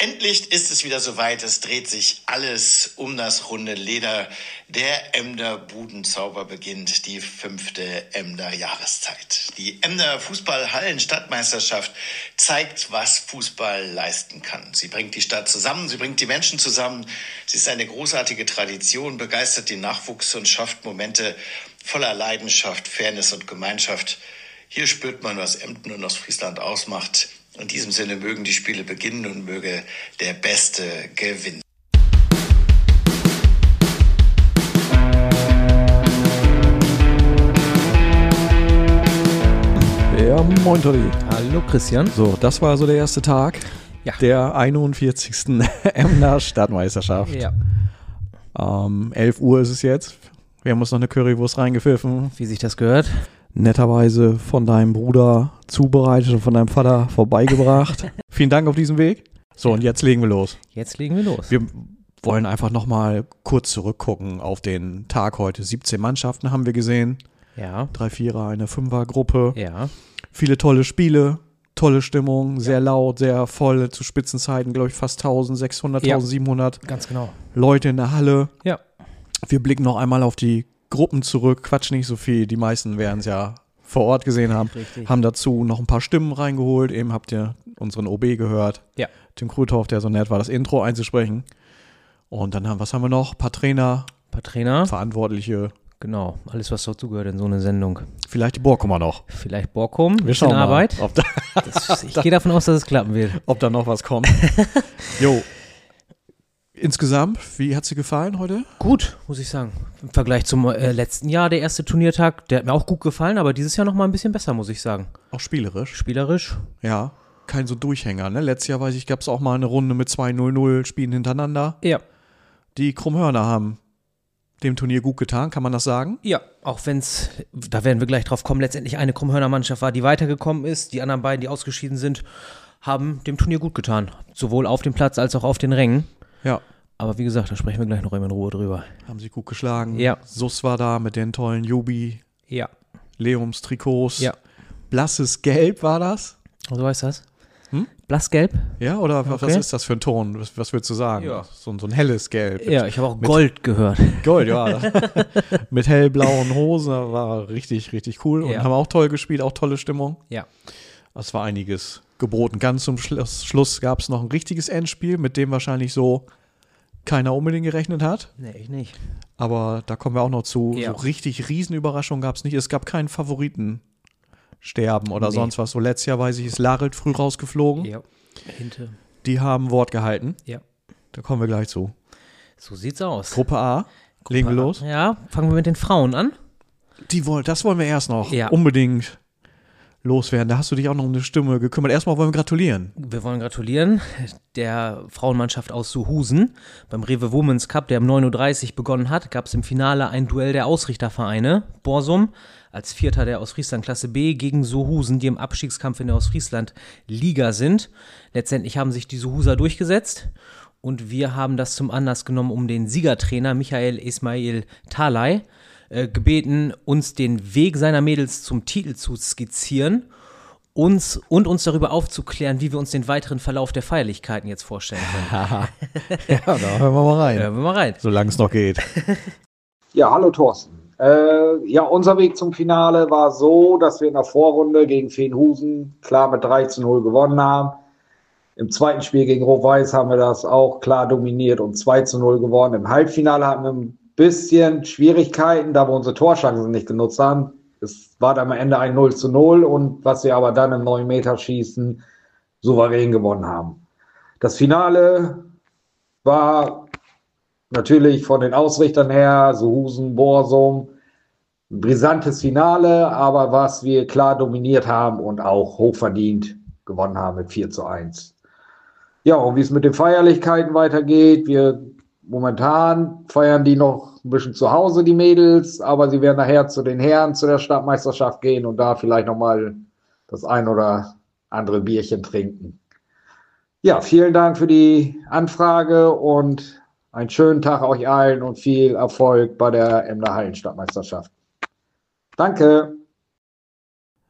Endlich ist es wieder soweit. Es dreht sich alles um das runde Leder. Der Emder Budenzauber beginnt, die 5. Emder Jahreszeit. Die Emder Fußball-Hallen-Stadtmeisterschaft zeigt, was Fußball leisten kann. Sie bringt die Stadt zusammen, sie bringt die Menschen zusammen. Sie ist eine großartige Tradition, begeistert den Nachwuchs und schafft Momente voller Leidenschaft, Fairness und Gemeinschaft. Hier spürt man, was Emden und Ostfriesland ausmacht. In diesem Sinne mögen die Spiele beginnen und möge der Beste gewinnen. Ja, moin Toddy. Hallo Christian. So, das war so der erste Tag der 41. Emder Stadtmeisterschaft. Ja. 11 Uhr ist es jetzt. Wir haben uns noch eine Currywurst reingepfiffen. Wie sich das gehört. Netterweise von deinem Bruder zubereitet und von deinem Vater vorbeigebracht. Vielen Dank auf diesem Weg. So, und jetzt legen wir los. Wir wollen einfach nochmal kurz zurückgucken auf den Tag heute. 17 Mannschaften haben wir gesehen. Ja. 3 Vierer, eine Fünfergruppe. Ja. Viele tolle Spiele, tolle Stimmung, sehr laut, sehr voll. Zu Spitzenzeiten, glaube ich, fast 1600, 1700 ganz genau. Leute in der Halle. Ja. Wir blicken noch einmal auf die Gruppen zurück, quatsch nicht so viel, die meisten werden es ja vor Ort gesehen haben, Richtig. Haben dazu noch ein paar Stimmen reingeholt, eben habt ihr unseren OB gehört, ja. Tim Kruthoff, der so nett war, das Intro einzusprechen und dann was haben wir noch, ein paar Trainer, Verantwortliche. Genau, alles was dazugehört in so eine Sendung. Vielleicht die Borkumer noch. Vielleicht Borkum, wir schauen mal, Arbeit. Ich gehe davon aus, dass es klappen wird. Ob da noch was kommt. Jo. Insgesamt, wie hat es dir gefallen heute? Gut, muss ich sagen. Im Vergleich zum letzten Jahr, der erste Turniertag, der hat mir auch gut gefallen, aber dieses Jahr noch mal ein bisschen besser, muss ich sagen. Auch spielerisch? Spielerisch. Ja, kein so Durchhänger, ne? Letztes Jahr, weiß ich, gab es auch mal eine Runde mit 2-0-0 Spielen hintereinander. Ja. Die Krummhörner haben dem Turnier gut getan, kann man das sagen? Ja, auch wenn es, da werden wir gleich drauf kommen, letztendlich eine Krummhörner Mannschaft war, die weitergekommen ist. Die anderen beiden, die ausgeschieden sind, haben dem Turnier gut getan. Sowohl auf dem Platz als auch auf den Rängen. Ja. Aber wie gesagt, da sprechen wir gleich noch in Ruhe drüber. Haben sich gut geschlagen. Ja. Sus war da mit den tollen Jubi. Ja. Leums Trikots. Ja. Blasses Gelb war das? So heißt das? Blassgelb? Ja, oder was ist das für ein Ton? Was würdest du sagen? Ja. So ein helles Gelb. Ja, ich habe auch Gold gehört. Gold, ja. Mit hellblauen Hosen, war richtig, richtig cool. Und haben auch toll gespielt, auch tolle Stimmung. Ja. Es war einiges geboten. Ganz zum Schluss gab es noch ein richtiges Endspiel, mit dem wahrscheinlich so keiner unbedingt gerechnet hat. Nee, ich nicht. Aber da kommen wir auch noch zu. Ja. So richtig Riesenüberraschung gab es nicht. Es gab keinen Favoritensterben oder sonst was. So letztes Jahr, weiß ich, ist Larelt früh rausgeflogen. Ja. Hinte. Die haben Wort gehalten. Ja. Da kommen wir gleich zu. So sieht's aus. Gruppe A. Legen wir los? Ja, fangen wir mit den Frauen an. Das wollen wir erst noch unbedingt loswerden. Da hast du dich auch noch um eine Stimme gekümmert. Erstmal wollen wir gratulieren. Wir wollen gratulieren der Frauenmannschaft aus Suhusen. Beim Rewe Women's Cup, der um 9.30 Uhr begonnen hat, gab es im Finale ein Duell der Ausrichtervereine. Borsum als Vierter der Ostfriesland Klasse B gegen Suhusen, die im Abstiegskampf in der Ostfriesland Liga sind. Letztendlich haben sich die Suhuser durchgesetzt und wir haben das zum Anlass genommen, um den Siegertrainer Michael Ismail Talay gebeten, uns den Weg seiner Mädels zum Titel zu skizzieren uns darüber aufzuklären, wie wir uns den weiteren Verlauf der Feierlichkeiten jetzt vorstellen können. Ja, da hören wir mal rein. Solange es noch geht. Ja, hallo Thorsten. Unser Weg zum Finale war so, dass wir in der Vorrunde gegen Veenhusen klar mit 3-0 gewonnen haben. Im zweiten Spiel gegen Rot-Weiß haben wir das auch klar dominiert und 2-0 gewonnen. Im Halbfinale hatten wir ein bisschen Schwierigkeiten, da wir unsere Torchancen nicht genutzt haben. Es war dann am Ende ein 0-0 und was wir aber dann im 9-Meter-Schießen souverän gewonnen haben. Das Finale war natürlich von den Ausrichtern her, Suhusen, Borsum, ein brisantes Finale, aber was wir klar dominiert haben und auch hochverdient gewonnen haben mit 4-1. Ja, und wie es mit den Feierlichkeiten weitergeht, momentan feiern die noch ein bisschen zu Hause, die Mädels, aber sie werden nachher zu den Herren, zu der Stadtmeisterschaft gehen und da vielleicht nochmal das ein oder andere Bierchen trinken. Ja, vielen Dank für die Anfrage und einen schönen Tag euch allen und viel Erfolg bei der Emder Hallenstadtmeisterschaft. Danke.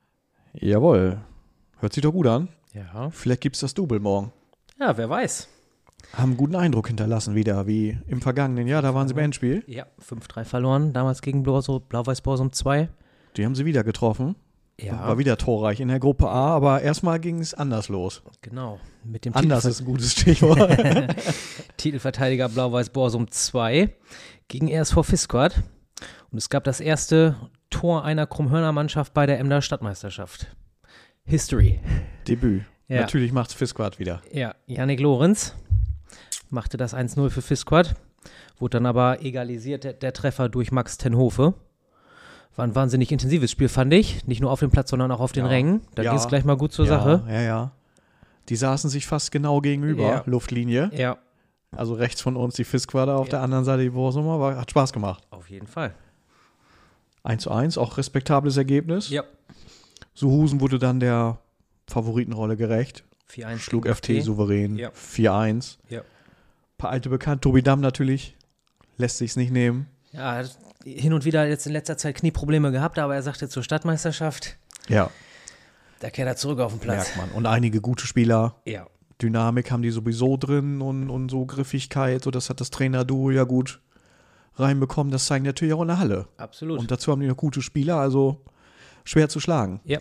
Jawohl. Hört sich doch gut an. Ja. Vielleicht gibt es das Double morgen. Ja, wer weiß. Haben einen guten Eindruck hinterlassen wieder, wie im vergangenen Jahr. Da waren sie im Endspiel. Ja, 5-3 verloren, damals gegen Blau-Weiß Borsum 2. Die haben sie wieder getroffen. Ja. War wieder torreich in der Gruppe A, aber erstmal ging es anders los. Genau. Mit dem anders ist ein gutes Stichwort. Titelverteidiger Blau-Weiß Borsum 2 gegen RSV Visquat. Und es gab das erste Tor einer Krummhörner Mannschaft bei der Emder Stadtmeisterschaft. History. Debüt. Ja. Natürlich macht's Visquat wieder. Ja, Yannick Lorenz machte das 1-0 für Visquat. Wurde dann aber egalisiert, der Treffer durch Max Tenhofe. War ein wahnsinnig intensives Spiel, fand ich. Nicht nur auf dem Platz, sondern auch auf den Rängen. Da ging es gleich mal gut zur Sache. Ja. Die saßen sich fast genau gegenüber, Luftlinie. Ja. Also rechts von uns die Visquader, auf der anderen Seite die Borsumer. Hat Spaß gemacht. Auf jeden Fall. 1:1, auch respektables Ergebnis. Ja. Suhusen wurde dann der Favoritenrolle gerecht. 4-1 Schlug FT souverän. Ja. 4:1. Ja. Paar alte Bekannte. Tobi Damm natürlich. Lässt sich's nicht nehmen. Ja, hin und wieder jetzt in letzter Zeit Knieprobleme gehabt, aber er sagte zur Stadtmeisterschaft. Ja. Da kehrt er zurück auf den Platz. Merkt man. Und einige gute Spieler. Ja. Dynamik haben die sowieso drin und so Griffigkeit. So, das hat das Trainerduo ja gut reinbekommen. Das zeigen natürlich auch in der Halle. Absolut. Und dazu haben die noch gute Spieler, also schwer zu schlagen. Ja.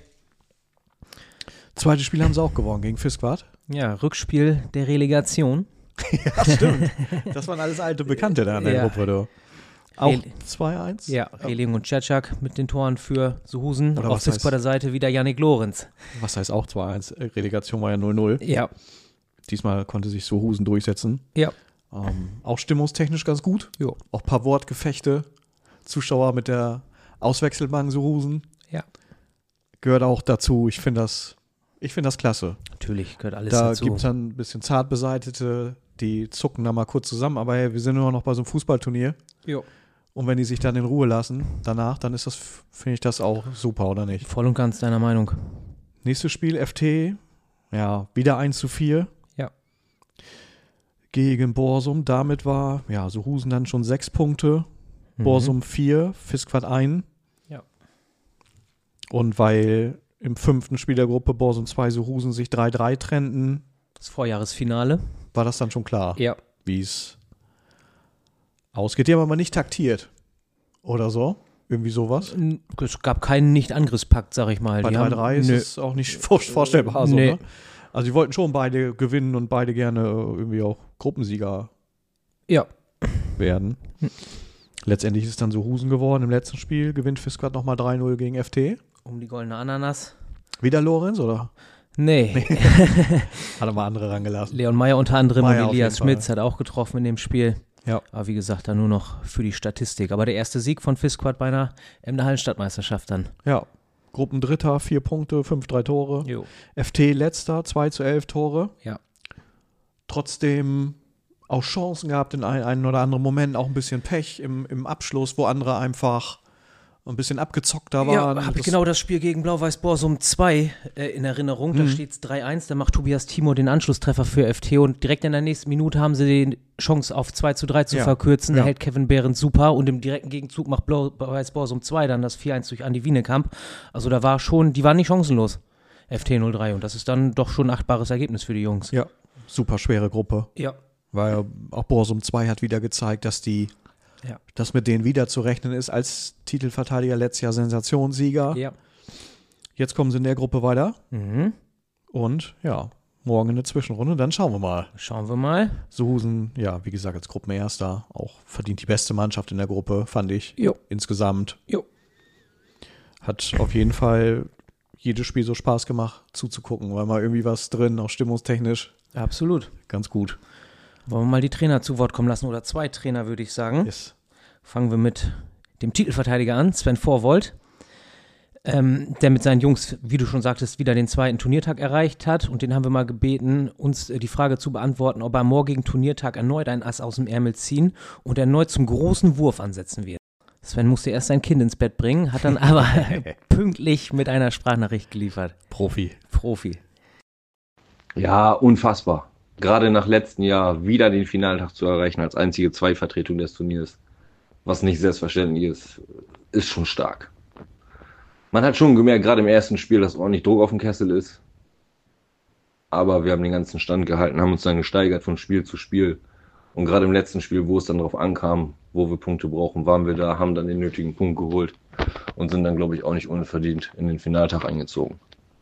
Zweites Spiel haben sie auch gewonnen gegen Visquat. Ja, Rückspiel der Relegation. Ja, stimmt. Das waren alles alte Bekannte da in der Gruppe. Du. Auch 2:1? Ja, Reling und Cecak mit den Toren für Suhusen. Oder auf Visquater Seite wieder Yannick Lorenz. Was heißt auch 2:1? Relegation war ja 0:0. Ja. Diesmal konnte sich Suhusen durchsetzen. Ja. Auch stimmungstechnisch ganz gut. Jo. Auch ein paar Wortgefechte. Zuschauer mit der Auswechselbank Suhusen. Ja. Gehört auch dazu. Ich finde das klasse. Natürlich, gehört alles Da dazu. gibt es dann ein bisschen zart beseitete, die zucken da mal kurz zusammen. Aber hey, wir sind immer noch bei so einem Fußballturnier. Jo. Und wenn die sich dann in Ruhe lassen danach, dann ist das, finde ich das auch super, oder nicht? Voll und ganz deiner Meinung. Nächstes Spiel, FT. Ja, wieder 1:4. Ja. Gegen Borsum. Damit war, Suhusen dann schon 6 Punkte. Borsum 4, Visquat 1. Ja. Und weil im 5. Spiel der Gruppe Borsum 2 Suhusen sich 3:3 trennten. Das Vorjahresfinale. War das dann schon klar? Ja. Wie es ausgeht. Die haben aber nicht taktiert. Oder so? Irgendwie sowas? Es gab keinen Nicht-Angriffspakt, sag ich mal. Bei 3:3 ist es auch nicht vorstellbar. So, ne? Also die wollten schon beide gewinnen und beide gerne irgendwie auch Gruppensieger werden. Letztendlich ist es dann Suhusen geworden im letzten Spiel. Gewinnt Visquat nochmal 3:0 gegen FT. Um die goldene Ananas. Wieder Lorenz, oder? Nee. Hat er mal andere rangelassen. Leon Meyer unter anderem Meyer und Elias Schmitz hat auch getroffen in dem Spiel. Ja. Aber wie gesagt, dann nur noch für die Statistik. Aber der erste Sieg von Visquat bei einer Emder Hallenstadtmeisterschaft dann. Ja. Gruppendritter, 4 Punkte, 5-3 Tore. Jo. FT letzter, 2:11 Tore. Ja. Trotzdem auch Chancen gehabt in einen oder anderen Moment, auch ein bisschen Pech im Abschluss, wo andere einfach ein bisschen abgezockter waren. Ja, habe ich genau das Spiel gegen Blau-Weiß Borsum 2 in Erinnerung. Da steht es 3:1, da macht Tobias Timo den Anschlusstreffer für FT und direkt in der nächsten Minute haben sie die Chance auf 2:3 zu verkürzen. Da hält Kevin Behrens super und im direkten Gegenzug macht Blau-Weiß Borsum 2 dann das 4:1 durch Andi Wienekamp. Also da war schon, die waren nicht chancenlos, FT 03, und das ist dann doch schon ein achtbares Ergebnis für die Jungs. Ja, super schwere Gruppe. Ja. Weil auch Borsum 2 hat wieder gezeigt, dass dass mit denen wieder zu rechnen ist als Titelverteidiger, letztes Jahr Sensationssieger. Ja. Jetzt kommen sie in der Gruppe weiter. Mhm. Und morgen eine Zwischenrunde, dann schauen wir mal. Schauen wir mal. Suhusen, wie gesagt, als Gruppenerster auch verdient die beste Mannschaft in der Gruppe, fand ich. Jo. Insgesamt. Jo. Hat auf jeden Fall jedes Spiel so Spaß gemacht zuzugucken, weil mal irgendwie was drin, auch stimmungstechnisch. Absolut. Ganz gut. Wollen wir mal die Trainer zu Wort kommen lassen oder 2 Trainer, würde ich sagen. Yes. Fangen wir mit dem Titelverteidiger an, Sven Vorwold, der mit seinen Jungs, wie du schon sagtest, wieder den 2. Turniertag erreicht hat. Und den haben wir mal gebeten, uns die Frage zu beantworten, ob er am morgigen Turniertag erneut ein Ass aus dem Ärmel ziehen und erneut zum großen Wurf ansetzen wird. Sven musste erst sein Kind ins Bett bringen, hat dann aber pünktlich mit einer Sprachnachricht geliefert. Profi. Ja, unfassbar. Gerade nach letztem Jahr wieder den Finaltag zu erreichen als einzige Zweitvertretung des Turniers, was nicht selbstverständlich ist, ist schon stark. Man hat schon gemerkt, gerade im ersten Spiel, dass ordentlich Druck auf dem Kessel ist. aber wir haben den ganzen Stand gehalten, haben uns dann gesteigert von Spiel zu Spiel. Und gerade im letzten Spiel, wo es dann darauf ankam, wo wir Punkte brauchen, waren wir da, haben dann den nötigen Punkt geholt und sind dann, glaube ich, auch nicht unverdient in den Finaltag eingezogen.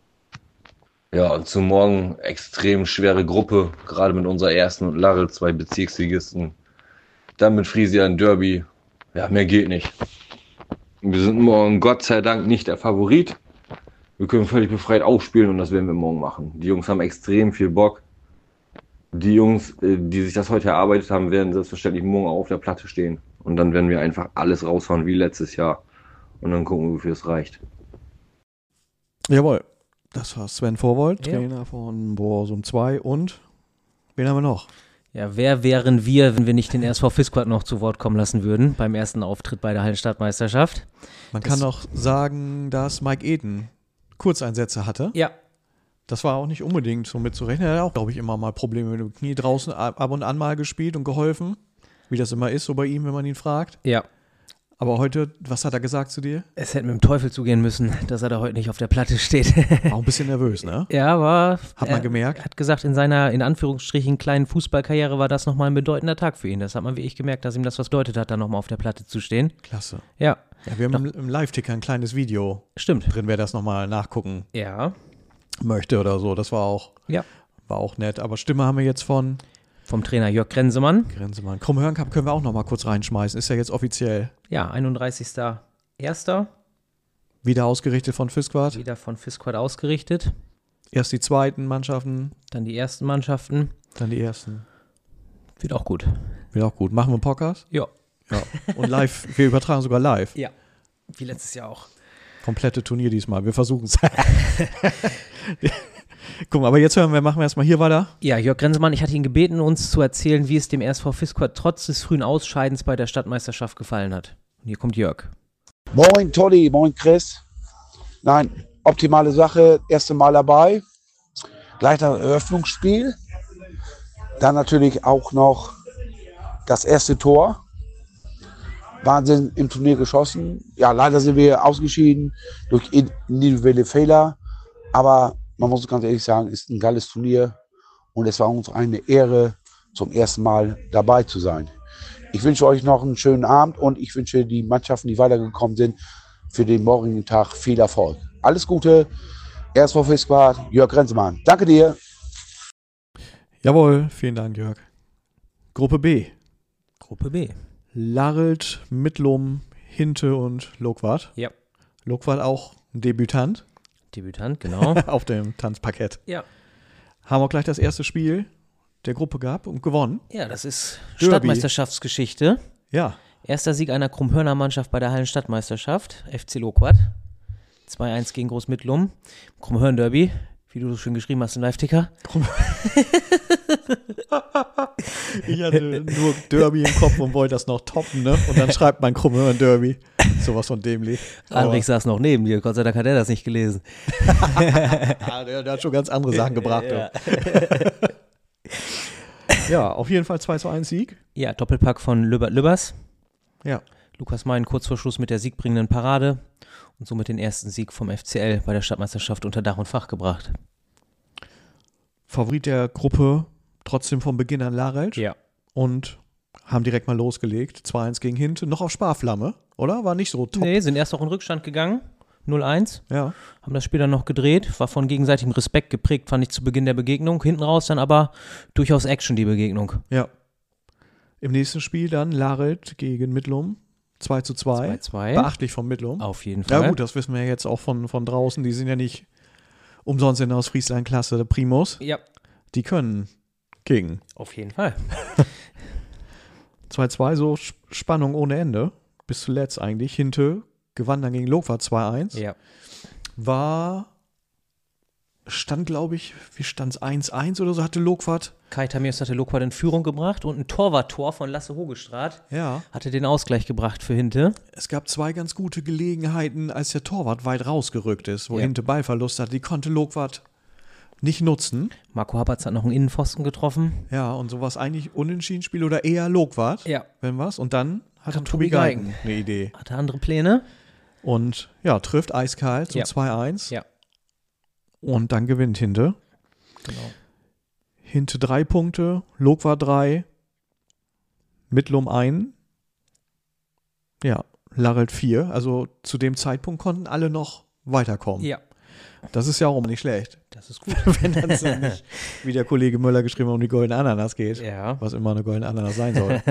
Ja, und zum Morgen extrem schwere Gruppe, gerade mit unserer ersten und Larel, 2 Bezirksligisten. Dann mit Friesia ein Derby. Ja, mehr geht nicht. Wir sind morgen Gott sei Dank nicht der Favorit. Wir können völlig befreit aufspielen und das werden wir morgen machen. Die Jungs haben extrem viel Bock. Die Jungs, die sich das heute erarbeitet haben, werden selbstverständlich morgen auch auf der Platte stehen. Und dann werden wir einfach alles raushauen wie letztes Jahr. Und dann gucken wir, wofür es reicht. Jawohl. Das war Sven Vorwold, Trainer von Borsum 2. Und wen haben wir noch? Ja, wer wären wir, wenn wir nicht den SV Fisquad noch zu Wort kommen lassen würden beim ersten Auftritt bei der Hallenstadtmeisterschaft? Man kann auch sagen, dass Mike Eden Kurzeinsätze hatte. Ja. Das war auch nicht unbedingt so mitzurechnen. Er hat auch, glaube ich, immer mal Probleme mit dem Knie draußen ab und an mal gespielt und geholfen. Wie das immer ist, so bei ihm, wenn man ihn fragt. Ja. Aber heute, was hat er gesagt zu dir? Es hätte mit dem Teufel zugehen müssen, dass er da heute nicht auf der Platte steht. War auch ein bisschen nervös, ne? Ja, aber hat man gemerkt. Hat gesagt, in seiner, in Anführungsstrichen, kleinen Fußballkarriere war das nochmal ein bedeutender Tag für ihn. Das hat man wie ich gemerkt, dass ihm das was bedeutet hat, da nochmal auf der Platte zu stehen. Klasse. Ja. Ja, wir haben im Live-Ticker ein kleines Video. Stimmt. Drin, wer das nochmal nachgucken möchte oder so. Das war auch nett. Aber Stimme haben wir jetzt vom Trainer Jörg Grenzemann. Krummhörn Cup können wir auch nochmal kurz reinschmeißen. Ist ja jetzt offiziell. Ja, 31.01. Wieder ausgerichtet von Fisquad. Wieder von Fisquad ausgerichtet. Erst die zweiten Mannschaften. Dann die ersten Mannschaften. Dann die ersten. Wird auch gut. Machen wir einen Podcast? Ja. Und live, wir übertragen sogar live. Ja, wie letztes Jahr auch. Komplette Turnier diesmal, wir versuchen es. Guck mal, aber jetzt machen wir erstmal hier weiter. Ja, Jörg Grenzemann, ich hatte ihn gebeten, uns zu erzählen, wie es dem SV Fisquad trotz des frühen Ausscheidens bei der Stadtmeisterschaft gefallen hat. Und hier kommt Jörg. Moin Tolli, moin Chris. Nein, optimale Sache, erste Mal dabei. Gleich das Eröffnungsspiel. Dann natürlich auch noch das erste Tor. Wahnsinn im Turnier geschossen. Ja, leider sind wir ausgeschieden durch individuelle Fehler. Aber man muss ganz ehrlich sagen, ist ein geiles Turnier. Und es war uns eine Ehre, zum ersten Mal dabei zu sein. Ich wünsche euch noch einen schönen Abend und ich wünsche die Mannschaften, die weitergekommen sind, für den morgigen Tag viel Erfolg. Alles Gute. SV Fisquad, Jörg Grenzemann. Danke dir. Jawohl, vielen Dank, Jörg. Gruppe B. Gruppe Larelt, Mittlum, Hinte und Lokwart. Ja. Lokwart auch ein Debütant. Genau. Auf dem Tanzparkett. Ja. Haben auch gleich das erste Spiel der Gruppe gehabt und gewonnen. Ja, das ist Derby. Stadtmeisterschaftsgeschichte. Ja. Erster Sieg einer Krummhörner Mannschaft bei der Hallenstadtmeisterschaft, FC Lokwart. 2-1 gegen Großmittlum. Krummhörn Derby, wie du so schön geschrieben hast im Live-Ticker. Ich hatte nur Derby im Kopf und wollte das noch toppen, ne? Und dann schreibt man Krummhörn Derby. Sowas von dämlich. Andrich saß noch neben dir, Gott sei Dank hat er das nicht gelesen. Der hat schon ganz andere Sachen gebracht. Ja. Ja, auf jeden Fall 2-1 Sieg. Ja, Doppelpack von Lübbers. Ja. Lukas Mein kurz vor Schluss mit der siegbringenden Parade und somit den ersten Sieg vom FCL bei der Stadtmeisterschaft unter Dach und Fach gebracht. Favorit der Gruppe trotzdem von Beginn an Larelt. Ja. Und haben direkt mal losgelegt. 2-1 gegen Hinte. Noch auf Sparflamme, oder? War nicht so top. Nee, sind erst auch in Rückstand gegangen. 0-1. Ja. Haben das Spiel dann noch gedreht. War von gegenseitigem Respekt geprägt, fand ich zu Beginn der Begegnung. Hinten raus dann aber durchaus Action, die Begegnung. Ja. Im nächsten Spiel dann Larelt gegen Mittlum. 2-2. 2-2. Beachtlich von Mittlum. Auf jeden Fall. Ja gut, das wissen wir jetzt auch von draußen. Die sind ja nicht umsonst in der Ostfriesland-Klasse der Primus. Ja. Die können kicken. Auf jeden Fall. 2-2, so Spannung ohne Ende. Bis zuletzt eigentlich. Hinte gewann dann gegen Lokwart 2-1. Ja. Stand, glaube ich, wie stand es 1-1 oder so, hatte Lokwart. Kai Tamirs hatte Lokwart in Führung gebracht und ein Torwarttor von Lasse Hogestraat hatte den Ausgleich gebracht für Hinte. Es gab 2 ganz gute Gelegenheiten, als der Torwart weit rausgerückt ist, wo Hinte Ballverlust hat. Die konnte Lokwart nicht nutzen. Marco Habertz hat noch einen Innenpfosten getroffen. Ja, und sowas eigentlich Unentschieden-Spiel oder eher Lokwart. Ja. Wenn was. Und dann hatte Tobi Geigen eine Idee. Hatte andere Pläne. Und trifft eiskalt zum 2-1. Ja. Und dann gewinnt Hinte. Genau. Hinte 3 Punkte, Lokwa 3, Mittlum 1, ja, Larelt 4. Also zu dem Zeitpunkt konnten alle noch weiterkommen. Ja. Das ist ja auch nicht schlecht. Das ist gut. Wenn das so nicht, wie der Kollege Müller geschrieben hat, um die goldene Ananas geht. Ja. Was immer eine goldene Ananas sein soll.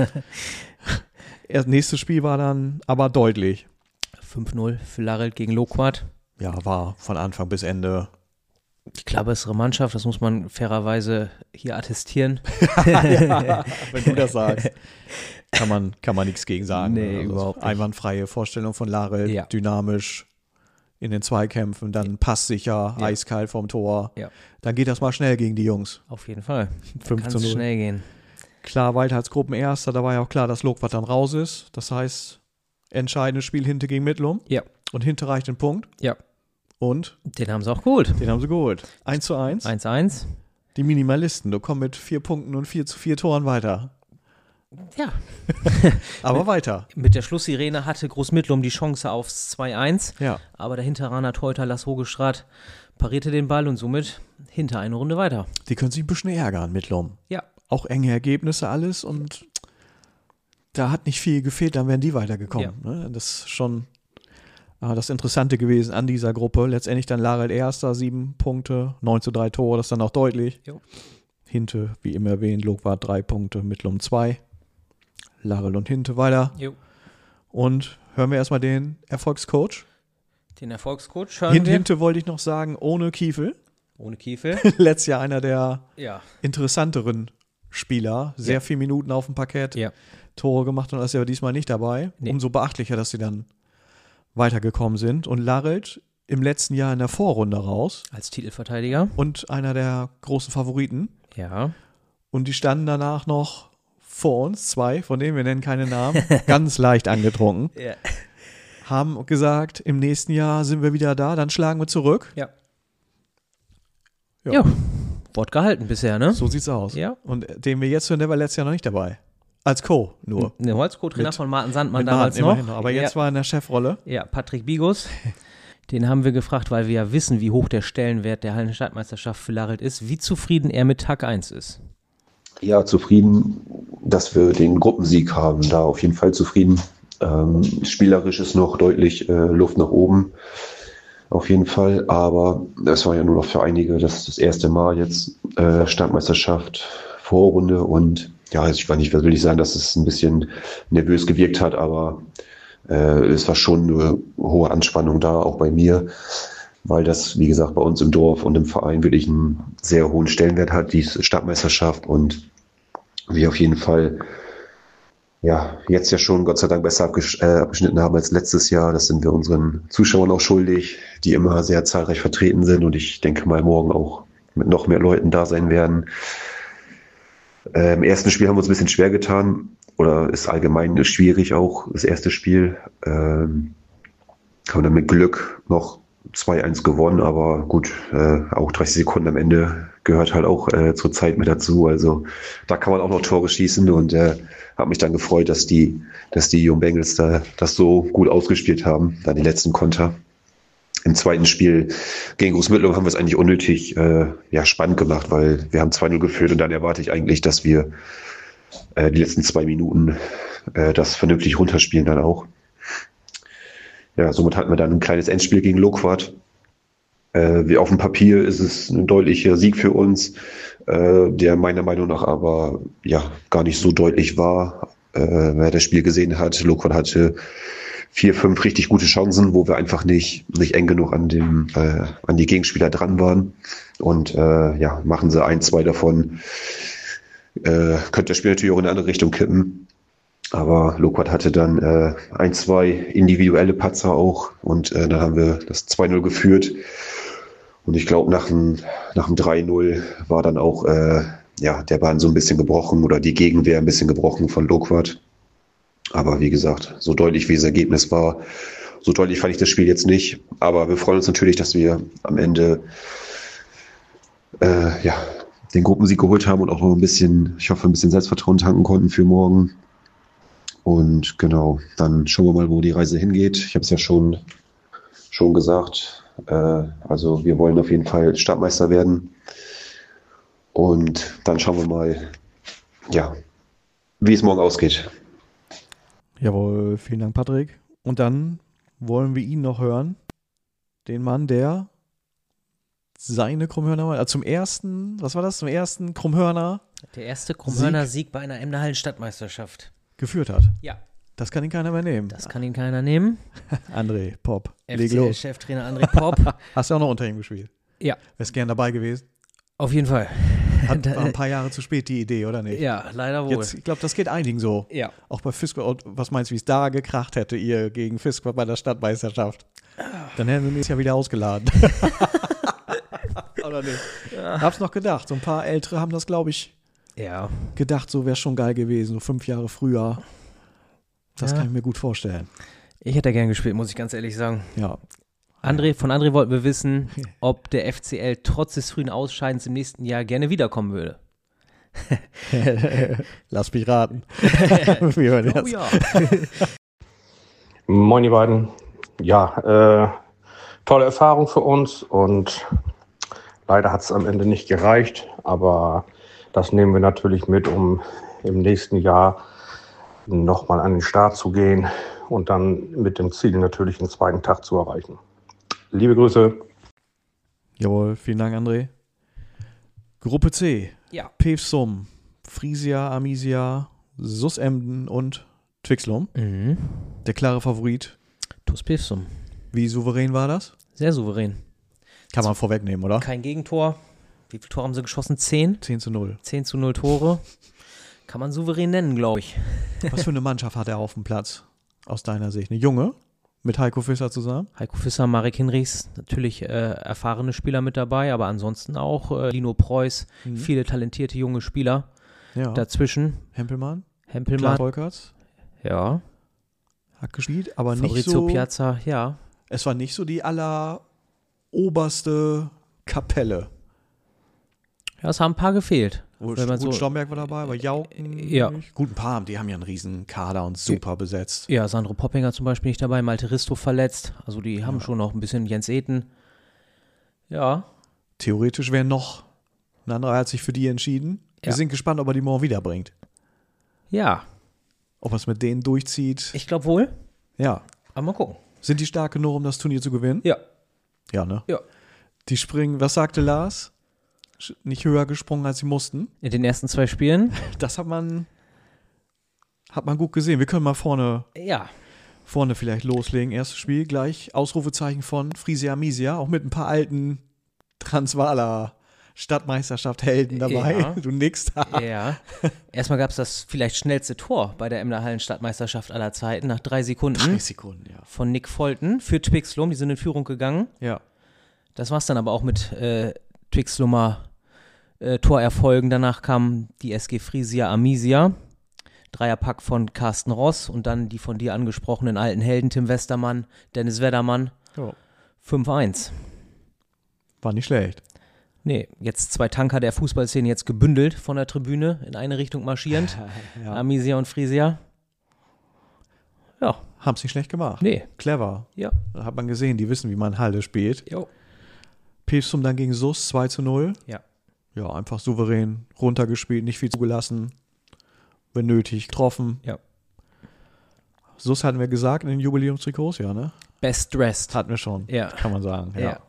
Erst nächstes Spiel war dann aber deutlich. 5-0 für Larelt gegen Loquat. Ja, war von Anfang bis Ende. Die klar bessere Mannschaft, das muss man fairerweise hier attestieren. Ja, wenn du das sagst, kann man nichts gegen sagen. Nee, also überhaupt nicht. Einwandfreie Vorstellung von Larelt, Ja. dynamisch in den Zweikämpfen, dann passsicher, Ja. eiskalt vom Tor. Ja. Dann geht das mal schnell gegen die Jungs. Auf jeden Fall. 5 Kann zu 0. es schnell gehen. Klar, weiter als Gruppenerster, da war ja auch klar, dass Lokwat dann raus ist. Das heißt, entscheidendes Spiel Hinte gegen Mittlum. Ja. Und Hinte reicht den Punkt. Ja. Und Den haben sie auch geholt. den haben sie geholt. 1:1. 1-1. Die Minimalisten, du kommst mit 4 Punkten und 4:4 Toren weiter. Ja. Aber weiter. Mit der Schlusssirene hatte Großmittlum die Chance aufs 2-1. Ja. Aber der Hinteraner Torhüter Lars Hogestraat parierte den Ball und somit hinter eine Runde weiter. Die können sich ein bisschen ärgern, Mittlum. Ja. Auch enge Ergebnisse, alles. Und da hat nicht viel gefehlt, dann wären die weitergekommen. Ne? Das ist schon das Interessante gewesen an dieser Gruppe. Letztendlich dann Larelt Erster, 7 Punkte, 9:3 Tore, das ist dann auch deutlich. Jo. Hinte, wie immer erwähnt, Lokwart 3 Punkte, Mittlum 2. Larelt und Hinte weiter. Jo. Und hören wir erstmal den Erfolgscoach. Den Erfolgscoach hören wir. Hinte wollte ich noch sagen, ohne Kiefel. Ohne Kiefel. Letztes Jahr einer der Ja. interessanteren Spieler. Sehr viele Minuten auf dem Parkett. Ja. Tore gemacht und ist ja diesmal nicht dabei. Nee. Umso beachtlicher, dass sie dann weitergekommen sind. Und Larelt im letzten Jahr in der Vorrunde raus Als Titelverteidiger. und einer der großen Favoriten. Ja. Und die standen danach noch vor uns, 2, von denen wir nennen keine Namen, ganz leicht angetrunken, Ja. haben gesagt, im nächsten Jahr sind wir wieder da, dann schlagen wir zurück. Ja. Ja. Ja. Wort gehalten bisher, ne? So sieht's aus. Ja. Und den wir jetzt hören, der war letztes Jahr noch nicht dabei. Als Co. nur. Der Holzco-Trainer Mit- von Martin Sandmann Mit damals Martin noch. immerhin noch. Aber jetzt war er in der Chefrolle. Ja, Patrick Bigus. Den haben wir gefragt, weil wir ja wissen, wie hoch der Stellenwert der Hallenstadtmeisterschaft für Larelt ist, wie zufrieden er mit Tag 1 ist. Ja, zufrieden, dass wir den Gruppensieg haben. Da auf jeden Fall zufrieden. Spielerisch ist noch deutlich Luft nach oben. Auf jeden Fall. Aber das war ja nur noch für einige das erste Mal jetzt Stadtmeisterschaft, Vorrunde. Und ja, ich weiß nicht, was will ich sagen, dass es ein bisschen nervös gewirkt hat, aber es war schon eine hohe Anspannung da, auch bei mir, weil das, wie gesagt, bei uns im Dorf und im Verein wirklich einen sehr hohen Stellenwert hat, die Stadtmeisterschaft, und wir auf jeden Fall ja jetzt ja schon Gott sei Dank besser abgeschnitten haben als letztes Jahr. Das sind wir unseren Zuschauern auch schuldig, die immer sehr zahlreich vertreten sind und ich denke mal morgen auch mit noch mehr Leuten da sein werden. Im ersten Spiel haben wir uns ein bisschen schwer getan, oder ist allgemein schwierig auch, das erste Spiel. Haben dann mit Glück noch 2-1 gewonnen, aber gut, auch 30 Sekunden am Ende gehört halt auch zur Zeit mit dazu. Also da kann man auch noch Tore schießen und habe mich dann gefreut, dass die Young Bengals da das so gut ausgespielt haben, dann die letzten Konter. Im zweiten Spiel gegen Großmittlum haben wir es eigentlich unnötig spannend gemacht, weil wir haben 2-0 geführt und dann erwarte ich eigentlich, dass wir die letzten 2 Minuten das vernünftig runterspielen dann auch. Ja, somit hatten wir dann ein kleines Endspiel gegen Lokwat. Wie auf dem Papier ist es ein deutlicher Sieg für uns, der meiner Meinung nach aber ja gar nicht so deutlich war. Wer das Spiel gesehen hat, Lokwat hatte 4, 5 richtig gute Chancen, wo wir einfach nicht eng genug an die Gegenspieler dran waren. Und machen sie 1, 2 davon. Könnte das Spiel natürlich auch in eine andere Richtung kippen. Aber Lokwat hatte dann 1, 2 individuelle Patzer auch. Und dann haben wir das 2-0 geführt. Und ich glaube, nach dem 3-0 war dann auch der Bahn so ein bisschen gebrochen oder die Gegenwehr ein bisschen gebrochen von Lokwat. Aber wie gesagt, so deutlich wie das Ergebnis war, so deutlich fand ich das Spiel jetzt nicht. Aber wir freuen uns natürlich, dass wir am Ende den Gruppensieg geholt haben und auch noch ein bisschen Selbstvertrauen tanken konnten für morgen. Und genau, dann schauen wir mal, wo die Reise hingeht. Ich habe es ja schon gesagt. Also wir wollen auf jeden Fall Stadtmeister werden. Und dann schauen wir mal, ja, wie es morgen ausgeht. Jawohl, vielen Dank, Patrick. Und dann wollen wir ihn noch hören. Den Mann, der seine Krummhörner, zum ersten, was war das? Zum ersten Krummhörner. Der erste Krummhörner-Sieg bei einer Emder Hallenstadtmeisterschaft. Geführt hat. Ja. Das kann ihn keiner mehr nehmen. Das kann ihn keiner nehmen. André Popp. Leg los. FCL-Cheftrainer André Popp. Hast du auch noch unter ihm gespielt? Ja. Wärst gern dabei gewesen? Auf jeden Fall. War ein paar Jahre zu spät die Idee, oder nicht? Ja, leider wohl. Jetzt, ich glaube, das geht einigen so. Ja. Auch bei Fisker. Was meinst du, wie es da gekracht hätte, ihr gegen Fisker bei der Stadtmeisterschaft? Dann hätten wir nächstes Jahr wieder ausgeladen. Oder nicht? Ja. Hab's noch gedacht. So ein paar Ältere haben das, glaube ich, gedacht, so wäre schon geil gewesen. So 5 Jahre früher. Das kann ich mir gut vorstellen. Ich hätte gern gespielt, muss ich ganz ehrlich sagen. Ja. Von André wollten wir wissen, ob der FCL trotz des frühen Ausscheidens im nächsten Jahr gerne wiederkommen würde. Lass mich raten. Oh ja. Moin die beiden. Ja, tolle Erfahrung für uns und leider hat es am Ende nicht gereicht, aber das nehmen wir natürlich mit, um im nächsten Jahr nochmal an den Start zu gehen und dann mit dem Ziel natürlich den zweiten Tag zu erreichen. Liebe Grüße. Jawohl, vielen Dank, André. Gruppe C. Ja. Pevsum, Frisia, Amisia, SuS Emden und Twixlum. Mhm. Der klare Favorit. TuS Pevsum. Wie souverän war das? Sehr souverän. Kann man vorwegnehmen, oder? Kein Gegentor. Wie viele Tore haben sie geschossen? 10? 10:0. 10:0 Tore. Kann man souverän nennen, glaube ich. Was für eine Mannschaft hat er auf dem Platz, aus deiner Sicht? Eine junge, mit Heiko Fisser zusammen? Heiko Fisser, Marek Hinrichs, natürlich erfahrene Spieler mit dabei, aber ansonsten auch Lino Preuß, viele talentierte junge Spieler dazwischen. Hempelmann? Volkerts? Ja. Hat gespielt, aber Fabrizio nicht so. Piazza, ja. Es war nicht so die alleroberste Kapelle. Ja, es haben ein paar gefehlt. Gut, Stromberg war dabei, aber Jauken. Ja. Gut, ein paar, die haben ja einen riesen Kader und super besetzt. Ja, Sandro Poppinger zum Beispiel nicht dabei, Malte Risto verletzt. Also die haben schon noch ein bisschen Jens Eten. Ja. Theoretisch wäre noch ein anderer, hat sich für die entschieden. Wir sind gespannt, ob er die morgen wiederbringt. Ja. Ob er es mit denen durchzieht. Ich glaube wohl. Ja. Aber mal gucken. Sind die stark genug, um das Turnier zu gewinnen? Ja. Ja, ne? Ja. Die springen, was sagte Lars? Nicht höher gesprungen, als sie mussten. In den ersten 2 Spielen. Das hat man gut gesehen. Wir können mal vorne vielleicht loslegen. Erstes Spiel gleich. Ausrufezeichen von Frisia Amisia. Auch mit ein paar alten Transvaler Stadtmeisterschaft-Helden dabei. Ja. Du nickst. Ja. Erstmal gab es das vielleicht schnellste Tor bei der Emder Hallen-Stadtmeisterschaft aller Zeiten nach 3 Sekunden. 3 Sekunden, ja. Von Nick Folten für Twixlum. Die sind in Führung gegangen. Ja. Das war es dann aber auch mit Twixlumer Torerfolgen. Danach kam die SG Frisia Amisia. Dreierpack von Carsten Ross und dann die von dir angesprochenen alten Helden Tim Westermann, Dennis Weddermann. Ja. 5-1. War nicht schlecht. Nee, jetzt 2 Tanker der Fußballszene jetzt gebündelt von der Tribüne in eine Richtung marschierend. Ja. Amisia und Frisia. Ja. Haben es nicht schlecht gemacht. Nee. Clever. Ja. Da hat man gesehen, die wissen, wie man Halle spielt. Jo. Pevsum dann gegen SuS 2:0. Ja. Ja, einfach souverän runtergespielt, nicht viel zugelassen. Wenn nötig, getroffen. Ja. SuS hatten wir gesagt in den Jubiläumstrikots, ja, ne? Best dressed. Hatten wir schon, Ja. kann man sagen. Ja.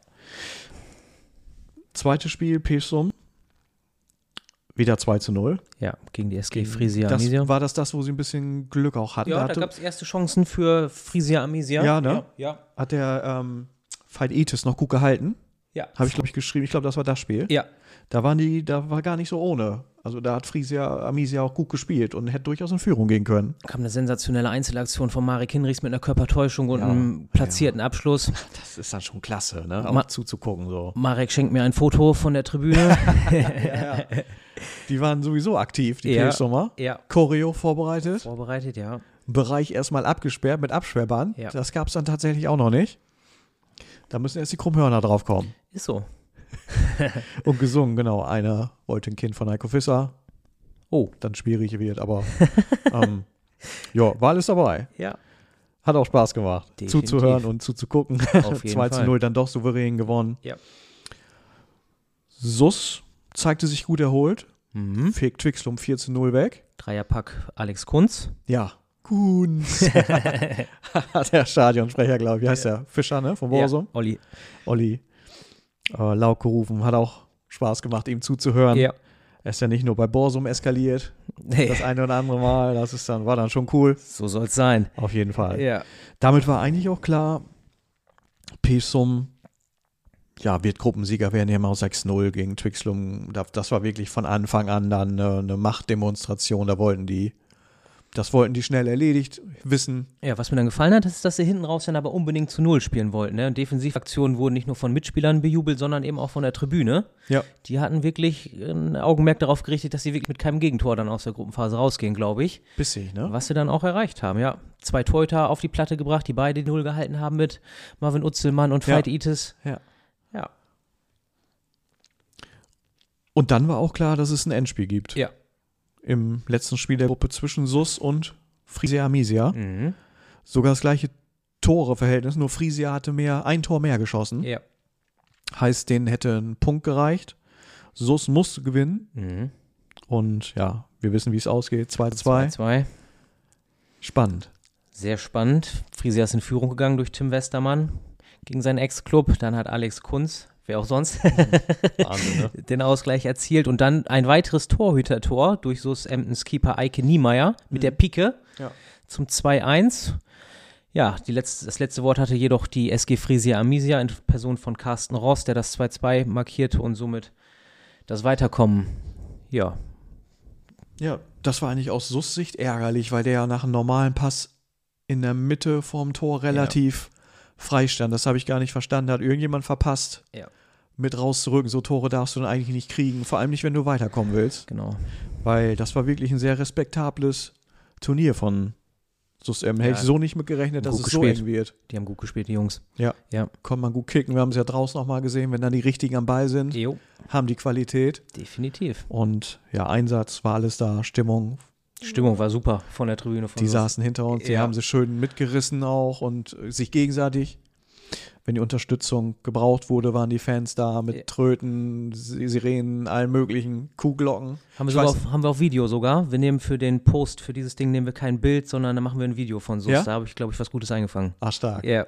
Zweites Spiel, Pevsum. Wieder 2:0. Ja, gegen die SG Frisia Amisia. War das, wo sie ein bisschen Glück auch hatten? Ja, da gab es erste Chancen für Frisia Amisia. Ja, ne? Ja. Hat der Veit Etis noch gut gehalten? Ja. Habe ich, glaube ich, geschrieben. Ich glaube, das war das Spiel. Ja. Da war gar nicht so ohne. Also da hat Frisia Amisia auch gut gespielt und hätte durchaus in Führung gehen können. Kam eine sensationelle Einzelaktion von Marek Hinrichs mit einer Körpertäuschung und einem platzierten Abschluss. Das ist dann schon klasse, ne? Auch zuzugucken so. Marek schenkt mir ein Foto von der Tribüne. Ja. Die waren sowieso aktiv, die Pevsumer. Ja. Choreo vorbereitet. Ja. Bereich erstmal abgesperrt mit Absperrband. Ja. Das gab es dann tatsächlich auch noch nicht. Da müssen erst die Krummhörner drauf kommen. Ist so. Und gesungen, genau. Einer wollte ein Kind von Heiko Fisser. Oh, dann schwierig wird, aber ja, war alles dabei. Ja. Hat auch Spaß gemacht, Definitiv. zuzuhören und zuzugucken. Auf jeden 2:0 dann doch souverän gewonnen. Ja. SuS zeigte sich gut erholt. Fegt Twixlum 4-0 weg. Dreierpack Alex Kunz. Ja, Kunz. Der Stadionsprecher, glaube ich. Wie heißt der? Fischer, ne? Von Borsum? Ja, Olli. Laut gerufen. Hat auch Spaß gemacht, ihm zuzuhören. Ja. Er ist ja nicht nur bei Borsum eskaliert. Das eine oder andere Mal. War dann schon cool. So soll es sein. Auf jeden Fall. Ja. Damit war eigentlich auch klar, Pesum wird Gruppensieger werden, die haben auch 6-0 gegen Twixlum. Das war wirklich von Anfang an dann eine Machtdemonstration. Das wollten die schnell erledigt wissen. Ja, was mir dann gefallen hat, ist, dass sie hinten raus dann aber unbedingt zu Null spielen wollten. Ne? Defensivaktionen wurden nicht nur von Mitspielern bejubelt, sondern eben auch von der Tribüne. Ja. Die hatten wirklich ein Augenmerk darauf gerichtet, dass sie wirklich mit keinem Gegentor dann aus der Gruppenphase rausgehen, glaube ich. Bissig, ne? Was sie dann auch erreicht haben, ja. 2 Torhüter auf die Platte gebracht, die beide die Null gehalten haben mit Marvin Utzelmann und Veit Itis. Ja. Ja. Und dann war auch klar, dass es ein Endspiel gibt. Ja. Im letzten Spiel der Gruppe zwischen SUS und Friesia Amisia. Sogar das gleiche Toreverhältnis, nur Friesia hatte ein Tor mehr geschossen. Ja. Heißt, denen hätte ein Punkt gereicht. SUS musste gewinnen. Und ja, wir wissen, wie es ausgeht. 2-2. 2-2. Spannend. Sehr spannend. Friesia ist in Führung gegangen durch Tim Westermann gegen seinen Ex-Club. Dann hat Alex Kunz, wer auch sonst, Wahnsinn, ne? den Ausgleich erzielt. Und dann ein weiteres Torhütertor durch SuS Emdens Keeper Eike Niemeyer mit der Pike zum 2-1. Ja, das letzte Wort hatte jedoch die SG Friesia Amisia in Person von Carsten Ross, der das 2-2 markierte und somit das Weiterkommen. Ja. Ja, das war eigentlich aus SuS Sicht ärgerlich, weil der ja nach einem normalen Pass in der Mitte vorm Tor relativ frei stand. Das habe ich gar nicht verstanden. Hat irgendjemand verpasst, mit rauszurücken. So Tore darfst du dann eigentlich nicht kriegen. Vor allem nicht, wenn du weiterkommen willst. Genau. Weil das war wirklich ein sehr respektables Turnier von SuS Emden. Hätte ich so nicht mit gerechnet, dass es so eng wird. Die haben gut gespielt, die Jungs. Ja. Konnte man gut kicken. Wir haben es ja draußen nochmal gesehen. Wenn dann die Richtigen am Ball sind, haben die Qualität. Definitiv. Und ja, Einsatz war alles da. Stimmung war super von der Tribüne. Die saßen hinter uns, die haben sie schön mitgerissen auch und sich gegenseitig. Wenn die Unterstützung gebraucht wurde, waren die Fans da mit Tröten, Sirenen, allen möglichen Kuhglocken. Haben wir auch Video sogar. Wir nehmen für den Post, für dieses Ding nehmen wir kein Bild, sondern da machen wir ein Video von SuS. Da habe ich, glaube ich, was Gutes eingefangen. Ah, stark. Ja.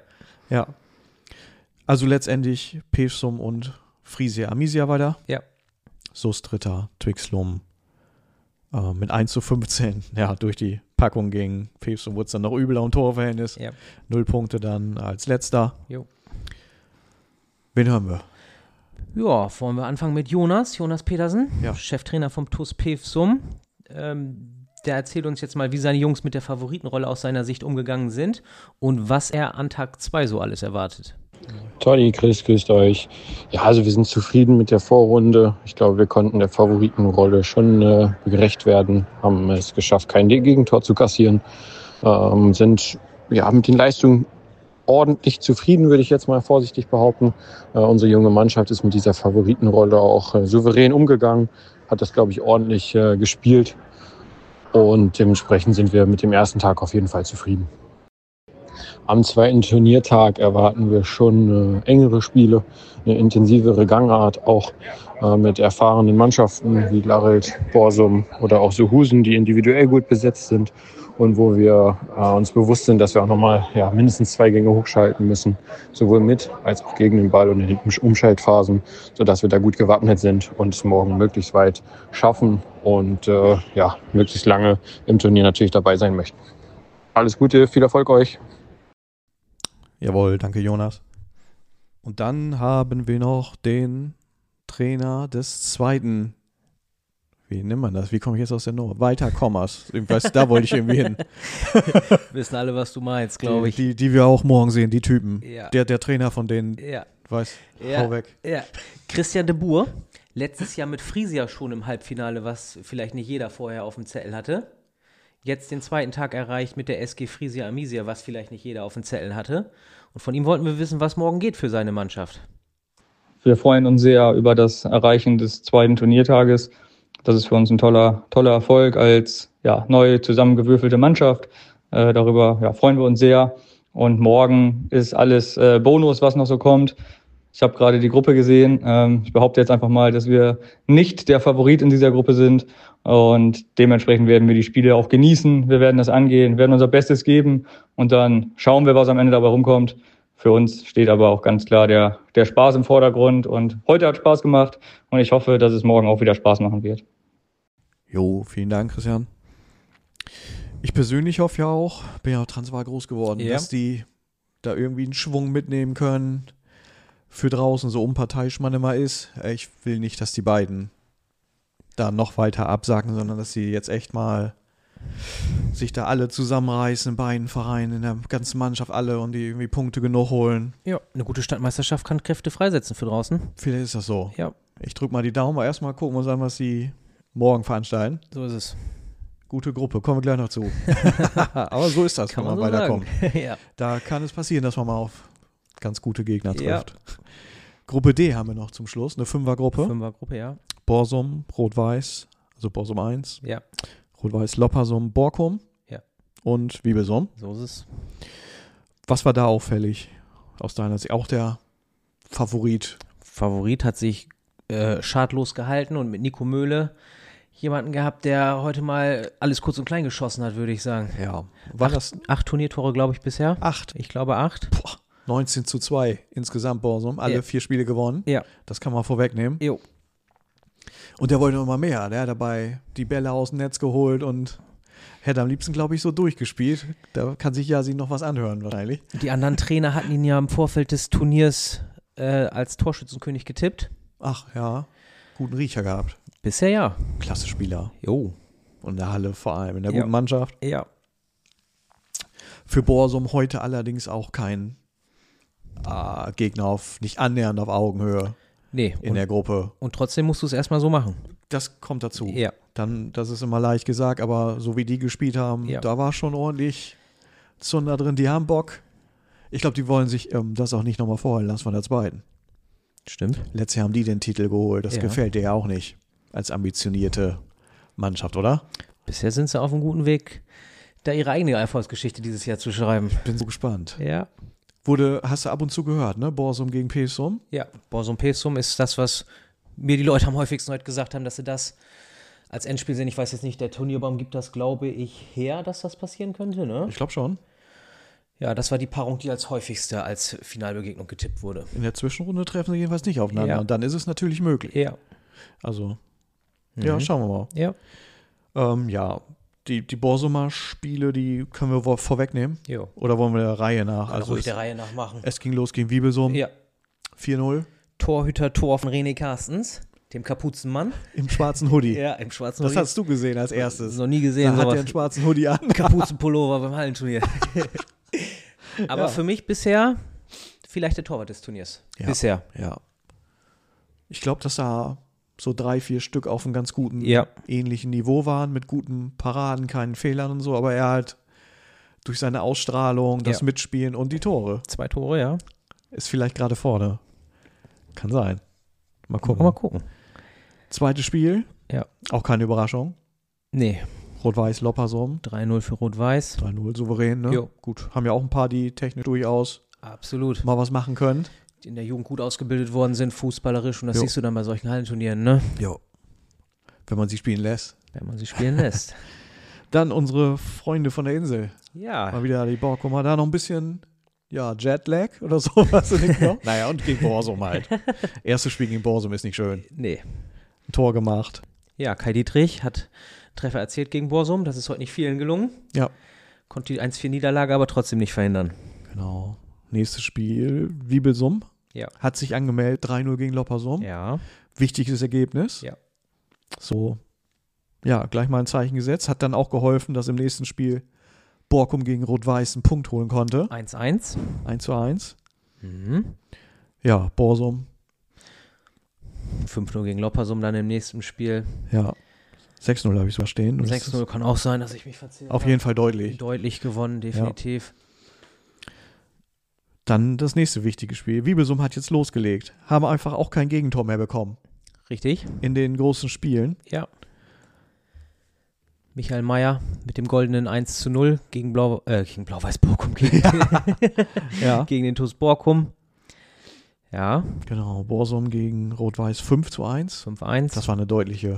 Also letztendlich Pesum und Friesia Amisia weiter. Ja. SuS Dritter, Twixlum mit 1:15, durch die Packung gegen Pesum wurde es dann noch übler im Torverhältnis. 0 Punkte dann als letzter. Jo. Wen hören wir? Ja, wollen wir anfangen mit Jonas Petersen, Cheftrainer vom TuS Pewsum. Der erzählt uns jetzt mal, wie seine Jungs mit der Favoritenrolle aus seiner Sicht umgegangen sind und was er an Tag 2 so alles erwartet. Tolli, grüßt euch. Ja, also wir sind zufrieden mit der Vorrunde. Ich glaube, wir konnten der Favoritenrolle schon gerecht werden, haben es geschafft, kein Gegentor zu kassieren, sind mit den Leistungen ordentlich zufrieden, würde ich jetzt mal vorsichtig behaupten. Unsere junge Mannschaft ist mit dieser Favoritenrolle auch souverän umgegangen, hat das, glaube ich, ordentlich gespielt und dementsprechend sind wir mit dem ersten Tag auf jeden Fall zufrieden. Am zweiten Turniertag erwarten wir schon engere Spiele, eine intensivere Gangart, auch mit erfahrenen Mannschaften wie Larelt, Borsum oder auch Sohusen, die individuell gut besetzt sind und wo wir uns bewusst sind, dass wir auch nochmal mindestens 2 Gänge hochschalten müssen, sowohl mit als auch gegen den Ball und in den Umschaltphasen, sodass wir da gut gewappnet sind und es morgen möglichst weit schaffen und möglichst lange im Turnier natürlich dabei sein möchten. Alles Gute, viel Erfolg euch! Jawohl, danke Jonas. Und dann haben wir noch den Trainer des zweiten, wie nennt man das? Wie komme ich jetzt aus der Nummer? Weiterkommers. Da wollte ich irgendwie hin. Wissen alle, was du meinst, glaube ich. Die wir auch morgen sehen, die Typen. Ja. Der Trainer von denen, hau weg. Ja. Christian de Boer, letztes Jahr mit Friesia schon im Halbfinale, was vielleicht nicht jeder vorher auf dem Zettel hatte. Jetzt den zweiten Tag erreicht mit der SG Friesia Amisia, was vielleicht nicht jeder auf dem Zettel hatte. Und von ihm wollten wir wissen, was morgen geht für seine Mannschaft. Wir freuen uns sehr über das Erreichen des zweiten Turniertages. Das ist für uns ein toller Erfolg als neu zusammengewürfelte Mannschaft. Darüber freuen wir uns sehr. Und morgen ist alles Bonus, was noch so kommt. Ich habe gerade die Gruppe gesehen. Ich behaupte jetzt einfach mal, dass wir nicht der Favorit in dieser Gruppe sind. Und dementsprechend werden wir die Spiele auch genießen. Wir werden das angehen, werden unser Bestes geben. Und dann schauen wir, was am Ende dabei rumkommt. Für uns steht aber auch ganz klar der Spaß im Vordergrund. Und heute hat Spaß gemacht. Und ich hoffe, dass es morgen auch wieder Spaß machen wird. Jo, vielen Dank, Christian. Ich persönlich hoffe ja auch, bin ja auch Transvaal groß geworden, dass die da irgendwie einen Schwung mitnehmen können. Für draußen, so unparteiisch man immer ist. Ich will nicht, dass die beiden da noch weiter absacken, sondern dass sie jetzt echt mal sich da alle zusammenreißen in beiden Vereinen, in der ganzen Mannschaft alle und die irgendwie Punkte genug holen. Ja, eine gute Stadtmeisterschaft kann Kräfte freisetzen für draußen. Vielleicht ist das so. Ja. Ich drücke mal die Daumen, aber erstmal gucken wir uns an, was sie morgen veranstalten. So ist es. Gute Gruppe, kommen wir gleich noch zu. Aber so ist das, kann wenn man so weiterkommt. Ja. Da kann es passieren, dass man mal auf ganz gute Gegner trifft. Ja. Gruppe D haben wir noch zum Schluss, eine Fünfergruppe. Fünfergruppe, ja. Borsum, Rot-Weiß, also Borsum 1. Ja. Rot-Weiß, Loppersum, Borkum. Ja. Und Wiebelsum. So ist es. Was war da auffällig aus deiner Sicht? Auch der Favorit? Favorit hat sich schadlos gehalten und mit Nico Möhle jemanden gehabt, der heute mal alles kurz und klein geschossen hat, würde ich sagen. Ja. Acht Turniertore, glaube ich, bisher. 8? Ich glaube 8. 19:2 insgesamt Borsum, alle 4 Spiele gewonnen. Ja. Das kann man vorwegnehmen. Jo. Und der wollte noch mal mehr. Der hat dabei die Bälle aus dem Netz geholt und hätte am liebsten, glaube ich, so durchgespielt. Da kann sich Yasin noch was anhören wahrscheinlich. Die anderen Trainer hatten ihn ja im Vorfeld des Turniers als Torschützenkönig getippt. Ach ja, guten Riecher gehabt. Bisher ja. Klasse Spieler. Jo. Und in der Halle vor allem, in der guten Mannschaft. Ja. Für Borsum heute allerdings auch kein Gegner auf, nicht annähernd auf Augenhöhe. Nee. In der Gruppe. Und trotzdem musst du es erstmal so machen. Das kommt dazu. Ja. Dann, das ist immer leicht gesagt, aber so wie die gespielt haben, da war schon ordentlich Zunder drin. Die haben Bock. Ich glaube, die wollen sich das auch nicht nochmal vorhalten lassen von der zweiten. Stimmt. Letztes Jahr haben die den Titel geholt. Das gefällt dir ja auch nicht als ambitionierte Mannschaft, oder? Bisher sind sie auf einem guten Weg, da ihre eigene Erfolgsgeschichte dieses Jahr zu schreiben. Ich bin so gespannt. Ja. Hast du ab und zu gehört, ne? Borsum gegen Pesum? Ja, Borsum-Pesum ist das, was mir die Leute am häufigsten heute gesagt haben, dass sie das als Endspiel sehen. Ich weiß jetzt nicht, der Turnierbaum gibt das, glaube ich, her, dass das passieren könnte, ne? Ich glaube schon. Ja, das war die Paarung, die als häufigste als Finalbegegnung getippt wurde. In der Zwischenrunde treffen sie jedenfalls nicht aufeinander. Ja. Und dann ist es natürlich möglich. Ja. Also, ja, schauen wir mal. Ja. Die Borsumer Spiele, die können wir vorwegnehmen. Jo. Oder wollen wir der Reihe nach? Also ruhig der Reihe nach machen. Es ging los gegen Wiebelsum. Ja. 4-0. Torhüter-Tor von René Carstens, dem Kapuzenmann. Im schwarzen Hoodie. Ja, im schwarzen Hoodie. Das hast du gesehen als erstes. Noch nie gesehen. Da hat er einen schwarzen Hoodie an. Kapuzenpullover beim Hallenturnier. Aber für mich bisher vielleicht der Torwart des Turniers. Ja. Bisher. Ja. Ich glaube, dass da so 3-4 Stück auf einem ganz guten, ähnlichen Niveau waren, mit guten Paraden, keinen Fehlern und so, aber er halt durch seine Ausstrahlung, das Mitspielen und die Tore. 2 Tore, ja. Ist vielleicht gerade vorne. Kann sein. Mal gucken. Mal gucken. Zweites Spiel. Ja. Auch keine Überraschung. Nee. Rot-Weiß Loppersum. 3-0 für Rot-Weiß. 3-0 souverän, ne? Jo. Gut. Haben ja auch ein paar, die technisch durchaus absolut mal was machen können. Die in der Jugend gut ausgebildet worden sind, fußballerisch. Und das siehst du dann bei solchen Hallenturnieren, ne? Jo. Wenn man sie spielen lässt. Wenn man sie spielen lässt. Dann unsere Freunde von der Insel. Ja. Mal wieder die Borkumer. Da noch ein bisschen, Jetlag oder sowas. Naja, und gegen Borsum halt. Erstes Spiel gegen Borsum ist nicht schön. Nee. Ein Tor gemacht. Ja, Kai Dietrich hat Treffer erzielt gegen Borsum. Das ist heute nicht vielen gelungen. Ja. Konnte die 1-4-Niederlage aber trotzdem nicht verhindern. Genau. Nächstes Spiel, Wiebelsum. Ja. Hat sich angemeldet, 3-0 gegen Loppersum. Ja. Wichtiges Ergebnis. Ja. So, gleich mal ein Zeichen gesetzt. Hat dann auch geholfen, dass im nächsten Spiel Borkum gegen Rot-Weiß einen Punkt holen konnte. 1-1. 1-1. Mhm. Ja, Borsum. 5-0 gegen Loppersum dann im nächsten Spiel. Ja. 6-0 habe ich sogar stehen. 6-0 kann auch sein, dass ich mich verzählt habe. Auf jeden Fall deutlich. Deutlich gewonnen, definitiv. Ja. Dann das nächste wichtige Spiel. Wiebelsum hat jetzt losgelegt. Haben einfach auch kein Gegentor mehr bekommen. Richtig. In den großen Spielen. Ja. Michael Mayer mit dem goldenen 1-0 gegen Blau-Weiß Borkum. Gegen den TuS Borkum. Ja. Genau, Borsum gegen Rot-Weiß 5:1. 5:1. Das war ein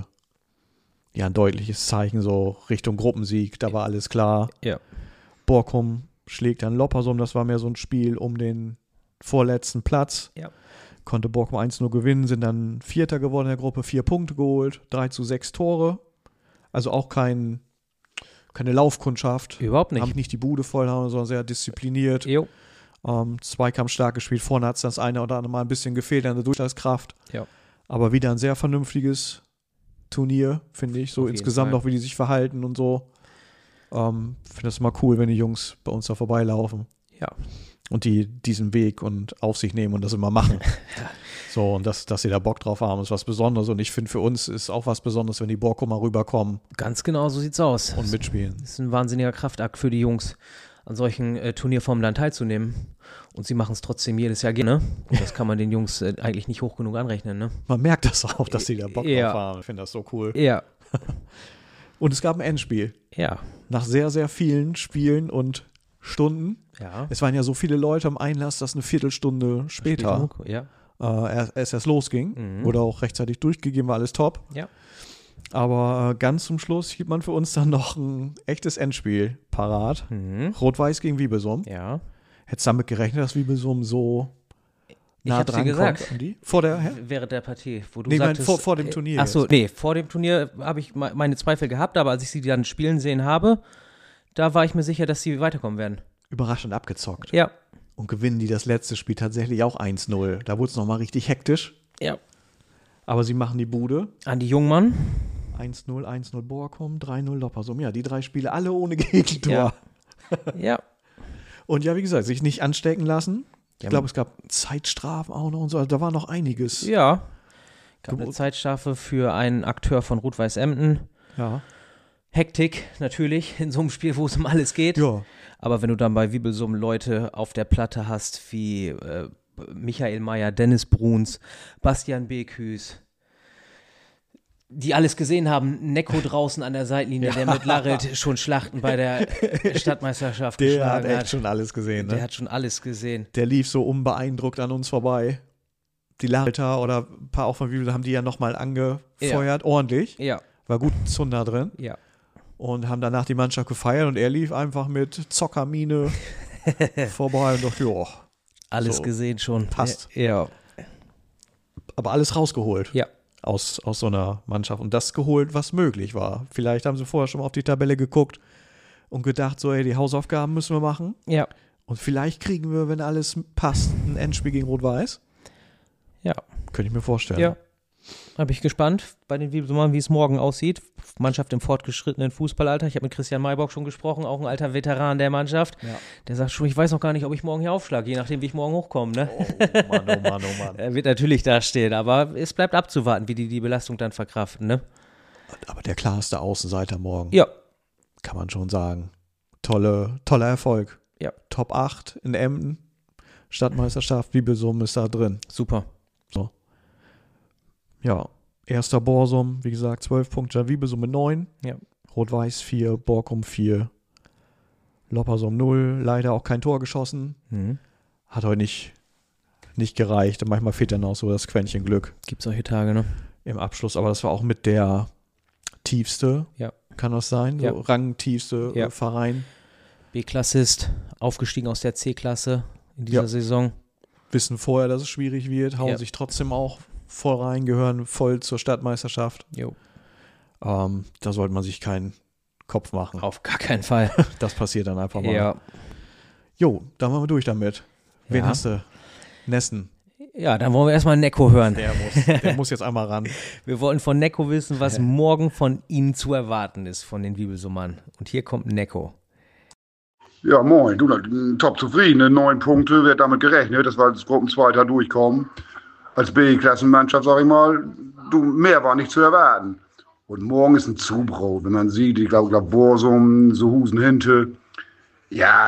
deutliches Zeichen, so Richtung Gruppensieg, da war alles klar. Ja. Borkum schlägt dann Loppersum, das war mehr so ein Spiel um den vorletzten Platz. Ja. Konnte Borkum 1-0 gewinnen, sind dann Vierter geworden in der Gruppe, 4 Punkte geholt, 3:6 Tore. Also auch keine Laufkundschaft. Überhaupt nicht. Haben nicht die Bude voll, sondern sehr diszipliniert. Jo. Zweikampf stark gespielt. Vorne hat es das eine oder andere Mal ein bisschen gefehlt an der Durchschlagskraft. Ja. Aber wieder ein sehr vernünftiges Turnier, finde ich. So Auf insgesamt jeden auch, wie die sich verhalten und so. Finde das mal cool, wenn die Jungs bei uns da vorbeilaufen. Ja. Und die diesen Weg und auf sich nehmen und das immer machen. So, und dass sie da Bock drauf haben, ist was Besonderes. Und ich finde, für uns ist auch was Besonderes, wenn die Borkumer rüberkommen. Ganz genau, so sieht's aus. Und mitspielen. Das ist ein wahnsinniger Kraftakt für die Jungs, an solchen Turnierformen dann teilzunehmen. Und sie machen es trotzdem jedes Jahr gerne. Und das kann man den Jungs eigentlich nicht hoch genug anrechnen, ne? Man merkt das auch, dass sie da Bock drauf haben. Ich finde das so cool. Ja. Und es gab ein Endspiel. Ja. Nach sehr, sehr vielen Spielen und Stunden. Ja. Es waren ja so viele Leute am Einlass, dass eine Viertelstunde später erst losging. Wurde auch rechtzeitig durchgegeben, war alles top. Ja. Aber ganz zum Schluss hielt man für uns dann noch ein echtes Endspiel parat. Rot-Weiß gegen Wiebelsum. Ja. Hättest du damit gerechnet, dass Wiebelsum so nah dran kommt an die? Während der Partie, wo du sagtest... vor dem Turnier. Achso, nee, vor dem Turnier habe ich meine Zweifel gehabt, aber als ich sie dann spielen sehen habe, da war ich mir sicher, dass sie weiterkommen werden. Überraschend abgezockt. Ja. Und gewinnen die das letzte Spiel tatsächlich auch 1-0. Da wurde es nochmal richtig hektisch. Ja. Aber sie machen die Bude. Andi Jungmann. 1-0, 1-0 Borkum, 3-0 Loppersum. Ja, die 3 Spiele alle ohne Gegentor. Ja. Ja. Und ja, wie gesagt, sich nicht anstecken lassen. Ich glaube, es gab Zeitstrafen auch noch und so. Also da war noch einiges. Ja. Gab eine Zeitstrafe für einen Akteur von Rot-Weiß Emden. Ja. Hektik natürlich in so einem Spiel, wo es um alles geht. Ja. Aber wenn du dann bei Wiebelsum Leute auf der Platte hast wie Michael Meyer, Dennis Bruns, Bastian Bekhüs, die alles gesehen haben, Necko draußen an der Seitenlinie, der mit Laret schon Schlachten bei der Stadtmeisterschaft geschlagen hat. Der hat echt schon alles gesehen, ne? Der hat schon alles gesehen. Der lief so unbeeindruckt an uns vorbei. Die Lareter oder ein paar auch von Wiebelsum haben die ja nochmal angefeuert, ordentlich. Ja. War gut Zunder drin. Ja. Und haben danach die Mannschaft gefeiert und er lief einfach mit Zockermine vorbei und dachte, ja. Alles so gesehen schon. Passt. Ja. Aber alles rausgeholt. Ja. Aus so einer Mannschaft. Und das geholt, was möglich war. Vielleicht haben sie vorher schon mal auf die Tabelle geguckt und gedacht, so, ey, die Hausaufgaben müssen wir machen. Ja. Und vielleicht kriegen wir, wenn alles passt, ein Endspiel gegen Rot-Weiß. Ja. Könnte ich mir vorstellen. Ja. Bin ich gespannt bei den Wiebelsumern, wie es morgen aussieht. Mannschaft im fortgeschrittenen Fußballalter. Ich habe mit Christian Maybock schon gesprochen, auch ein alter Veteran der Mannschaft. Ja. Der sagt schon, ich weiß noch gar nicht, ob ich morgen hier aufschlage, je nachdem, wie ich morgen hochkomme. Ne? Oh Mann, oh Mann, oh Mann. Er wird natürlich da stehen, aber es bleibt abzuwarten, wie die Belastung dann verkraften. Ne? Aber der klarste Außenseiter morgen. Ja. Kann man schon sagen. Toller Erfolg. Ja. Top 8 in Emden. Stadtmeisterschaft, Wiebelsum ist da drin. Super. So. Ja, erster Borsum, wie gesagt, 12 Punkte, Wiebelsum mit 9. Ja. Rot-Weiß 4, Borkum 4, Loppersum 0, leider auch kein Tor geschossen. Hat heute nicht gereicht. Und manchmal fehlt dann auch so das Quäntchen Glück. Gibt solche Tage, ne? Im Abschluss, aber das war auch mit der tiefste, kann das sein? So rangtiefste Verein. B-Klassist, aufgestiegen aus der C-Klasse in dieser Saison. Wissen vorher, dass es schwierig wird, hauen sich trotzdem auch voll rein, gehören voll zur Stadtmeisterschaft. Jo. Da sollte man sich keinen Kopf machen. Auf gar keinen Fall. Das passiert dann einfach mal. Ja. Jo, dann waren wir durch damit. Wen hast du? Nessen. Ja, dann wollen wir erstmal Necko hören. Der muss jetzt einmal ran. Wir wollten von Necko wissen, was morgen von Ihnen zu erwarten ist, von den Wiebelsumern. Und hier kommt Necko. Ja, moin. Du, top zufrieden. 9 Punkte, wird damit gerechnet, dass wir als Gruppenzweiter durchkommen. Als B-Klassenmannschaft, sag ich mal, mehr war nicht zu erwarten. Und morgen ist ein Zubrot, wenn man sieht, ich glaube, Borsum, Sohusen, Hinte. Ja,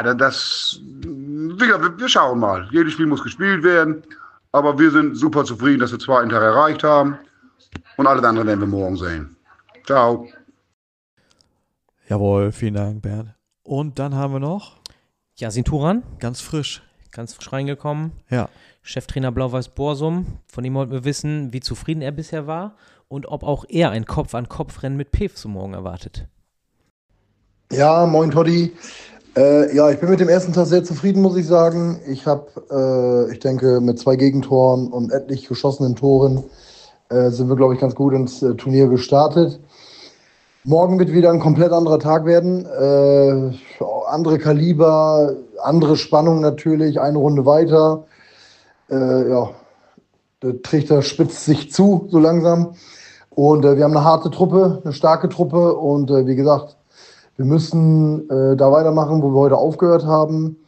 wir schauen mal. Jedes Spiel muss gespielt werden. Aber wir sind super zufrieden, dass wir den 2. Tag erreicht haben. Und alles andere werden wir morgen sehen. Ciao. Jawohl, vielen Dank, Bernd. Und dann haben wir noch Yasin Turan. Ganz frisch Ganz frisch reingekommen. Ja. Cheftrainer Blau-Weiß Borsum. Von ihm wollten wir wissen, wie zufrieden er bisher war und ob auch er ein Kopf-an-Kopf-Rennen mit Pevsum morgen erwartet. Ja, moin Toddy. Ich bin mit dem ersten Tag sehr zufrieden, muss ich sagen. Ich habe, ich denke, mit 2 Gegentoren und etlich geschossenen Toren sind wir, glaube ich, ganz gut ins Turnier gestartet. Morgen wird wieder ein komplett anderer Tag werden. Andere Kaliber, andere Spannung natürlich, eine Runde weiter. Der Trichter spitzt sich zu, so langsam. Und wir haben eine harte Truppe, eine starke Truppe. Und wie gesagt, wir müssen da weitermachen, wo wir heute aufgehört haben.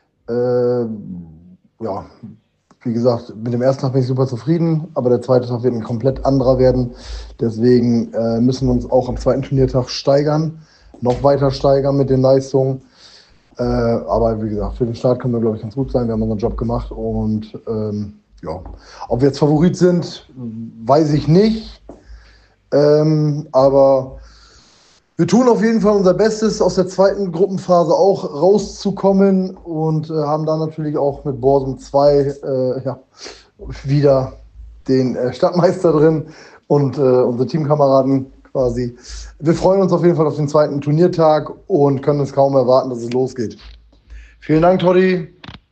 Wie gesagt, mit dem ersten Tag bin ich super zufrieden, aber der zweite Tag wird ein komplett anderer werden. Deswegen müssen wir uns auch am zweiten Turniertag steigern, noch weiter steigern mit den Leistungen. Aber wie gesagt, für den Start können wir, glaube ich, ganz gut sein. Wir haben unseren Job gemacht und ob wir jetzt Favorit sind, weiß ich nicht. Aber wir tun auf jeden Fall unser Bestes, aus der zweiten Gruppenphase auch rauszukommen und haben dann natürlich auch mit Borsum 2 wieder den Stadtmeister drin und unsere Teamkameraden quasi. Wir freuen uns auf jeden Fall auf den zweiten Turniertag und können es kaum erwarten, dass es losgeht. Vielen Dank, Toddy.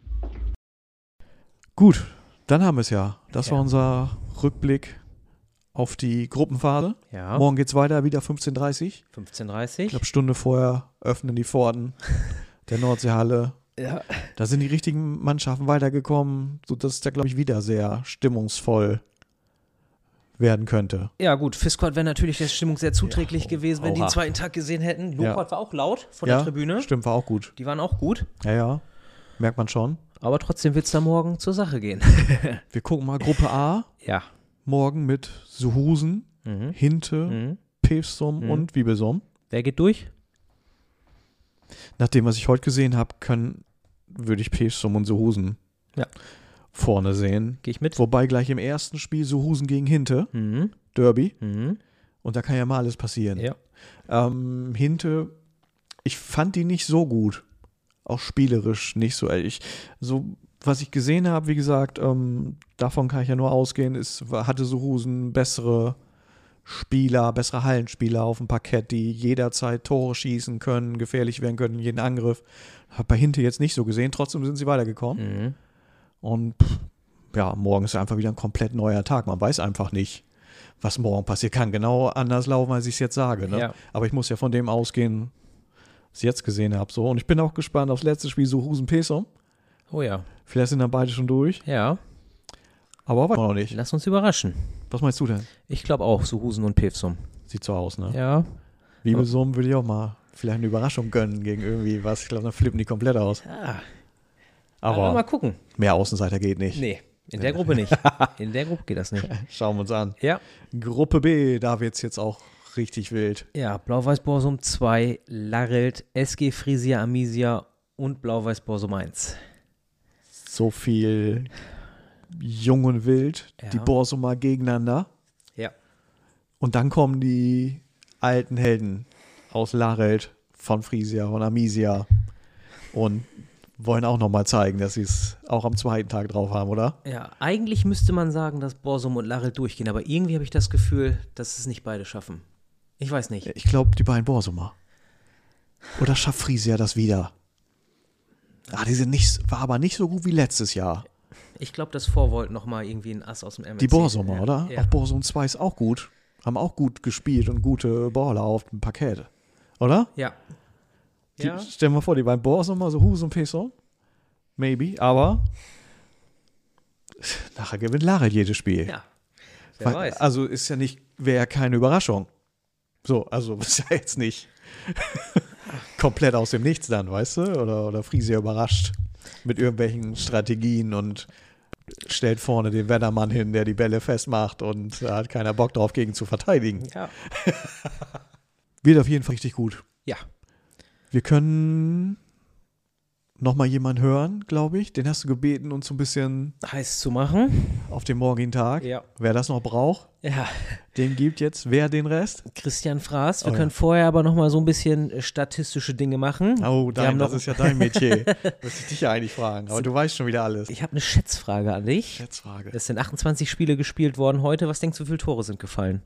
Gut, dann haben wir es ja. Das war unser Rückblick auf die Gruppenphase. Ja. Morgen geht's weiter, wieder 15:30 Uhr. 15:30 Uhr. Ich glaube, Stunde vorher öffnen die Pforten der Nordseehalle. Ja. Da sind die richtigen Mannschaften weitergekommen, sodass es da, glaube ich, wieder sehr stimmungsvoll werden könnte. Ja gut, Fisquad wäre natürlich der Stimmung sehr zuträglich gewesen, wenn die den zweiten Tag gesehen hätten. Lopert war auch laut von der Tribüne. Stimmt, war auch gut. Die waren auch gut. Ja, merkt man schon. Aber trotzdem wird es da morgen zur Sache gehen. Wir gucken mal Gruppe A. Ja. Morgen mit Suhusen, Hinte, Pevsum und Wiebelsum. Wer geht durch? Nach dem, was ich heute gesehen habe, würde ich Pevsum und Suhusen vorne sehen. Gehe ich mit. Wobei gleich im ersten Spiel Suhusen gegen Hinte, Derby. Und da kann ja mal alles passieren. Ja. Hinte, ich fand die nicht so gut. Auch spielerisch nicht so. Was ich gesehen habe, wie gesagt, davon kann ich ja nur ausgehen, hatte Suhusen bessere Spieler, bessere Hallenspieler auf dem Parkett, die jederzeit Tore schießen können, gefährlich werden können in jeden Angriff. Habe bei Hinte jetzt nicht so gesehen, trotzdem sind sie weitergekommen. Und morgen ist einfach wieder ein komplett neuer Tag. Man weiß einfach nicht, was morgen passiert. Kann genau anders laufen, als ich es jetzt sage. Ne? Ja. Aber ich muss ja von dem ausgehen, was ich jetzt gesehen habe. So. Und ich bin auch gespannt aufs letzte Spiel, Suhusen-Pevsum. Oh ja. Vielleicht sind dann beide schon durch. Ja. Aber weiß man noch nicht. Lass uns überraschen. Was meinst du denn? Ich glaube auch, Suhusen und Pevsum. Sieht so aus, ne? Ja. Wiebelsum würde ich auch mal vielleicht eine Überraschung gönnen gegen irgendwie was. Ich glaube, dann flippen die komplett aus. Ja. Aber mal gucken. Mehr Außenseiter geht nicht. Nee, in der Gruppe nicht. In der Gruppe geht das nicht. Schauen wir uns an. Ja. Gruppe B, da wird es jetzt auch richtig wild. Ja, Blau-Weiß Borsum 2, Larelt, SG Frisia Amisia und Blau-Weiß Borsum 1. So viel jung und wild, die Borsumer gegeneinander. Ja. Und dann kommen die alten Helden aus Larelt, von Frisia und Amisia und wollen auch nochmal zeigen, dass sie es auch am zweiten Tag drauf haben, oder? Ja, eigentlich müsste man sagen, dass Borsum und Larelt durchgehen, aber irgendwie habe ich das Gefühl, dass es nicht beide schaffen. Ich weiß nicht. Ich glaube, die beiden Borsumer. Oder schafft Frisia das wieder? War aber nicht so gut wie letztes Jahr. Ich glaube, das Vorwold nochmal irgendwie ein Ass aus dem MSC. Die Borsumer, oder? Ja. Auch Borsum 2 ist auch gut. Haben auch gut gespielt und gute Baller auf dem Parkett. Oder? Ja. Stell dir mal vor, die beiden Borsumer, so Hus und Pevsum. Maybe, aber nachher gewinnt Larelt jedes Spiel. Ja. Wer weiß. Also wäre ja keine Überraschung. So, also ist ja jetzt nicht komplett aus dem Nichts dann, weißt du? Oder Frisia überrascht mit irgendwelchen Strategien und stellt vorne den Wennermann hin, der die Bälle festmacht und da hat keiner Bock drauf, gegen zu verteidigen. Ja. Wird auf jeden Fall richtig gut. Ja. Wir können nochmal jemanden hören, glaube ich. Den hast du gebeten, uns so ein bisschen heiß zu machen. Auf den morgigen Tag. Ja. Wer das noch braucht, den gibt jetzt wer den Rest? Christian Fraß. Wir können vorher aber nochmal so ein bisschen statistische Dinge machen. Oh, das ist ja dein Metier. Müsste ich dich ja eigentlich fragen, aber du weißt schon wieder alles. Ich habe eine Schätzfrage an dich. Schätzfrage. Es sind 28 Spiele gespielt worden heute. Was denkst du, wie viele Tore sind gefallen?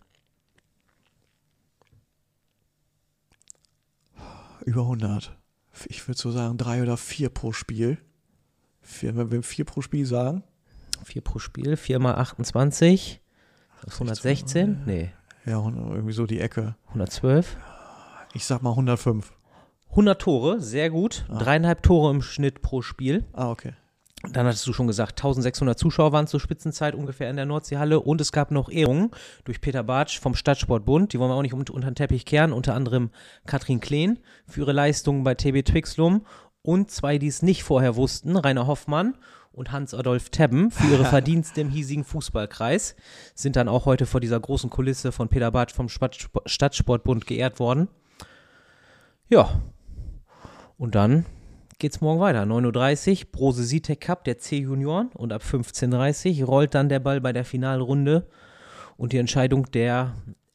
Über 100. Ich würde so sagen 3 oder 4 pro Spiel. Wenn wir 4 pro Spiel sagen. 4 pro Spiel, 4 mal 28. Das ist 116? Nee. Ja, irgendwie so die Ecke. 112? Ich sag mal 105. 100 Tore, sehr gut. 3,5 Tore im Schnitt pro Spiel. Okay. Dann hattest du schon gesagt, 1600 Zuschauer waren zur Spitzenzeit ungefähr in der Nordseehalle und es gab noch Ehrungen durch Peter Bartsch vom Stadtsportbund, die wollen wir auch nicht unter den Teppich kehren, unter anderem Katrin Kleen für ihre Leistungen bei TB Twixlum und 2, die es nicht vorher wussten, Rainer Hoffmann und Hans-Adolf Tebben für ihre Verdienste im hiesigen Fußballkreis, sind dann auch heute vor dieser großen Kulisse von Peter Bartsch vom Stadtsportbund geehrt worden. Ja, und dann geht's morgen weiter. 9.30 Uhr, Brose Sitec Cup, der C-Junioren und ab 15.30 Uhr rollt dann der Ball bei der Finalrunde und die Entscheidung der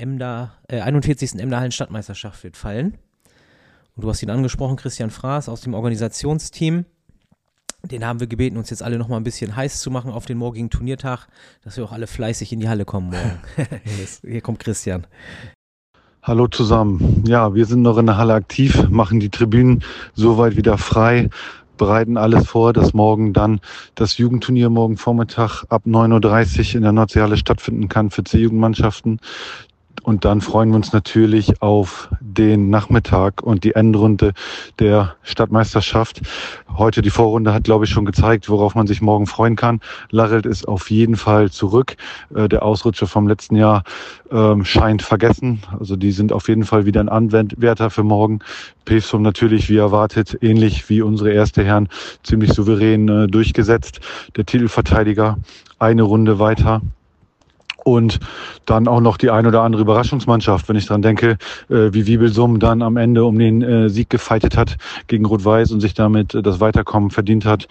41. Emder Hallen Stadtmeisterschaft wird fallen. Und du hast ihn angesprochen, Christian Fraß aus dem Organisationsteam. Den haben wir gebeten, uns jetzt alle noch mal ein bisschen heiß zu machen auf den morgigen Turniertag, dass wir auch alle fleißig in die Halle kommen morgen. Hier kommt Christian. Hallo zusammen. Ja, wir sind noch in der Halle aktiv, machen die Tribünen soweit wieder frei, bereiten alles vor, dass morgen dann das Jugendturnier morgen Vormittag ab 9.30 Uhr in der Nordseehalle stattfinden kann für C-Jugendmannschaften. Und dann freuen wir uns natürlich auf den Nachmittag und die Endrunde der Stadtmeisterschaft. Heute die Vorrunde hat, glaube ich, schon gezeigt, worauf man sich morgen freuen kann. Larelt ist auf jeden Fall zurück. Der Ausrutscher vom letzten Jahr scheint vergessen. Also die sind auf jeden Fall wieder ein Anwärter für morgen. Pevsum natürlich, wie erwartet, ähnlich wie unsere erste Herren, ziemlich souverän durchgesetzt. Der Titelverteidiger eine Runde weiter. Und dann auch noch die ein oder andere Überraschungsmannschaft, wenn ich dran denke, wie Wiebelsum dann am Ende um den Sieg gefeitet hat gegen Rot-Weiß und sich damit das Weiterkommen verdient hat.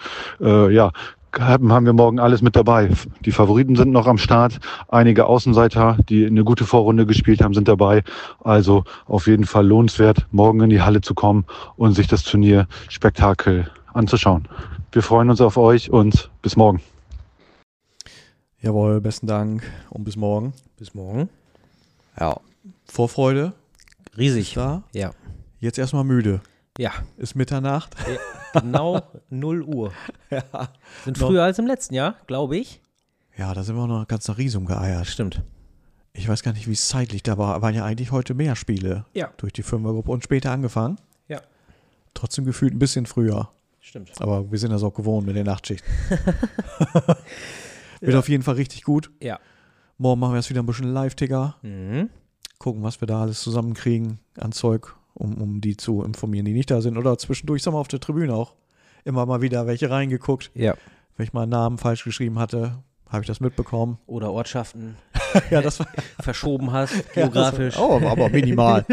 Haben wir morgen alles mit dabei. Die Favoriten sind noch am Start. Einige Außenseiter, die eine gute Vorrunde gespielt haben, sind dabei. Also auf jeden Fall lohnenswert, morgen in die Halle zu kommen und sich das Turnierspektakel anzuschauen. Wir freuen uns auf euch und bis morgen. Jawohl, besten Dank und bis morgen. Bis morgen. Ja, Vorfreude. Riesig. Da. Ja. Jetzt erstmal müde. Ja. Ist Mitternacht. Ja, genau 0 Uhr. Ja. Sind früher als im letzten Jahr, glaube ich. Ja, da sind wir auch noch ganz nach Riesum geeiert. Stimmt. Ich weiß gar nicht, wie es zeitlich da war. Waren ja eigentlich heute mehr Spiele. Ja. Durch die Fünfergruppe und später angefangen. Ja. Trotzdem gefühlt ein bisschen früher. Stimmt. Aber wir sind das auch gewohnt mit den Nachtschichten. Wird auf jeden Fall richtig gut. Ja. Morgen machen wir jetzt wieder ein bisschen Live-Ticker. Mhm. Gucken, was wir da alles zusammenkriegen an Zeug, um die zu informieren, die nicht da sind. Oder zwischendurch, sagen wir auf der Tribüne auch, immer mal wieder welche reingeguckt. Ja. Wenn ich mal einen Namen falsch geschrieben hatte, habe ich das mitbekommen. Oder Ortschaften ja, das verschoben hast, geografisch. Ja, aber minimal.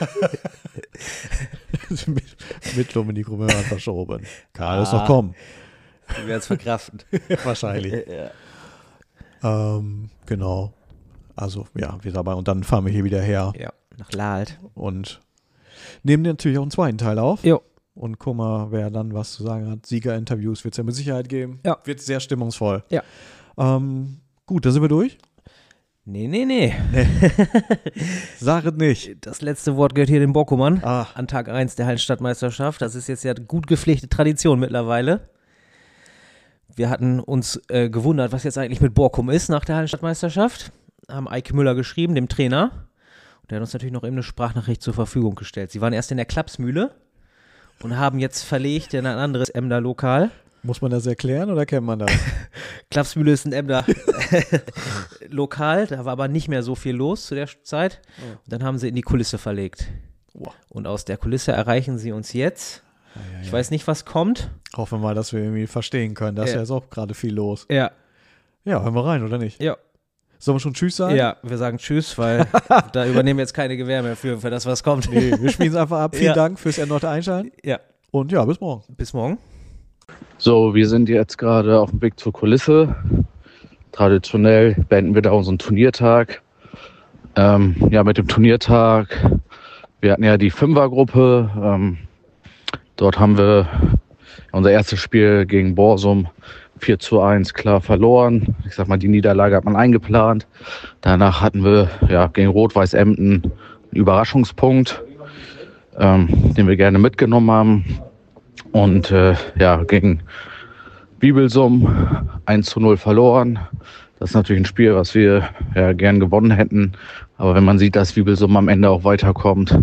Mit Lum in die Gruppe verschoben. Kann alles noch kommen. Wir werden es verkraften. Wahrscheinlich. Ja. Genau. Also, ja, wir dabei. Und dann fahren wir hier wieder her. Ja, nach Lahlt. Und nehmen natürlich auch einen zweiten Teil auf. Jo. Und guck mal, wer dann was zu sagen hat. Siegerinterviews wird es ja mit Sicherheit geben. Ja. Wird sehr stimmungsvoll. Ja. Gut, da sind wir durch. Nee. Sag es nicht. Das letzte Wort gehört hier dem Borkumann Ach. an Tag 1 der Hallenstadtmeisterschaft. Das ist jetzt ja gut gepflegte Tradition mittlerweile. Wir hatten uns gewundert, was jetzt eigentlich mit Borkum ist nach der Hallenstadtmeisterschaft. Haben Eike Müller geschrieben, dem Trainer. Und der hat uns natürlich noch eben eine Sprachnachricht zur Verfügung gestellt. Sie waren erst in der Klapsmühle und haben jetzt verlegt in ein anderes Emder Lokal. Muss man das erklären oder kennt man das? Klapsmühle ist ein Emder Lokal, da war aber nicht mehr so viel los zu der Zeit. Und dann haben sie in die Kulisse verlegt. Wow. Und aus der Kulisse erreichen sie uns jetzt. Ja. Ich weiß nicht, was kommt. Hoffen wir mal, dass wir irgendwie verstehen können. Da ist ja jetzt auch gerade viel los. Ja. Ja, hören wir rein, oder nicht? Ja. Sollen wir schon Tschüss sagen? Ja, wir sagen Tschüss, weil da übernehmen wir jetzt keine Gewähr mehr für das, was kommt. Nee, wir spielen es einfach ab. Vielen Dank fürs erneute Einschalten. Ja. Und ja, bis morgen. Bis morgen. So, wir sind jetzt gerade auf dem Weg zur Kulisse. Traditionell beenden wir da unseren Turniertag. Mit dem Turniertag, wir hatten ja die Fünfergruppe. Dort haben wir unser erstes Spiel gegen Borsum 4:1 klar verloren. Ich sag mal, die Niederlage hat man eingeplant. Danach hatten wir gegen Rot-Weiß Emden einen Überraschungspunkt, den wir gerne mitgenommen haben. Und gegen Bibelsum 1:0 verloren. Das ist natürlich ein Spiel, was wir gern gewonnen hätten. Aber wenn man sieht, dass Bibelsum am Ende auch weiterkommt,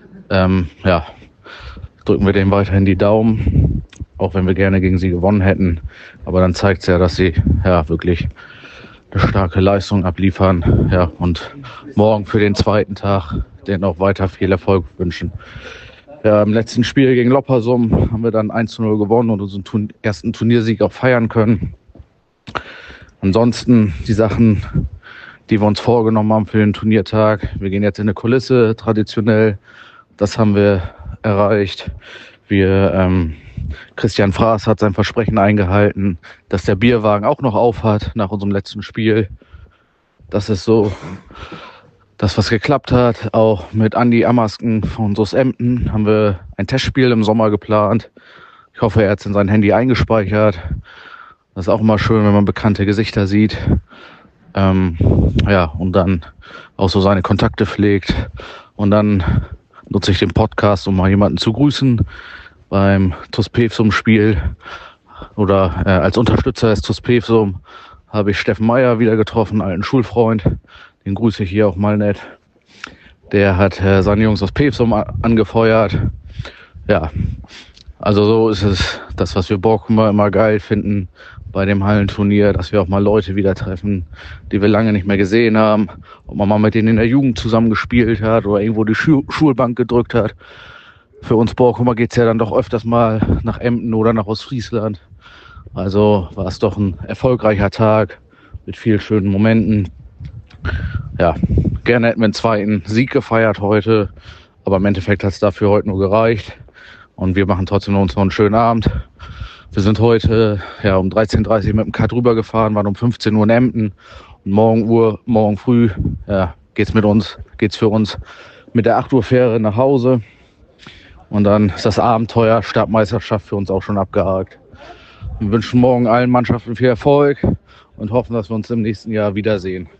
drücken wir denen weiterhin die Daumen. Auch wenn wir gerne gegen sie gewonnen hätten. Aber dann zeigt es ja, dass sie wirklich eine starke Leistung abliefern. Ja, und morgen für den zweiten Tag denen auch weiter viel Erfolg wünschen. Ja, im letzten Spiel gegen Loppersum haben wir dann 1:0 gewonnen und unseren ersten Turniersieg auch feiern können. Ansonsten die Sachen, die wir uns vorgenommen haben für den Turniertag. Wir gehen jetzt in eine Kulisse, traditionell. Das haben wir erreicht. Christian Fraß hat sein Versprechen eingehalten, dass der Bierwagen auch noch auf hat nach unserem letzten Spiel. Das ist so das, was geklappt hat. Auch mit Andi Amasken von SuS Emden haben wir ein Testspiel im Sommer geplant. Ich hoffe, er hat es in sein Handy eingespeichert. Das ist auch immer schön, wenn man bekannte Gesichter sieht. Und dann auch so seine Kontakte pflegt. Und dann nutze ich den Podcast, um mal jemanden zu grüßen beim TuS Pevsum-Spiel. Oder als Unterstützer des TuS Pevsum habe ich Steffen Meyer wieder getroffen, alten Schulfreund. Den grüße ich hier auch mal nett. Der hat seine Jungs aus Pevsum angefeuert. Ja, also so ist es das, was wir Borkumer immer geil finden bei dem Hallenturnier, dass wir auch mal Leute wieder treffen, die wir lange nicht mehr gesehen haben. Ob man mal mit denen in der Jugend zusammen gespielt hat oder irgendwo die Schulbank gedrückt hat. Für uns Borkumer geht's ja dann doch öfters mal nach Emden oder nach Ostfriesland. Also war es doch ein erfolgreicher Tag mit vielen schönen Momenten. Ja, gerne hätten wir einen zweiten Sieg gefeiert heute, aber im Endeffekt hat es dafür heute nur gereicht. Und wir machen trotzdem uns noch einen schönen Abend. Wir sind heute um 13:30 Uhr mit dem Cut rübergefahren, waren um 15 Uhr in Emden. Und morgen früh geht's für uns mit der 8 Uhr Fähre nach Hause. Und dann ist das Abenteuer Stadtmeisterschaft für uns auch schon abgehakt. Wir wünschen morgen allen Mannschaften viel Erfolg und hoffen, dass wir uns im nächsten Jahr wiedersehen.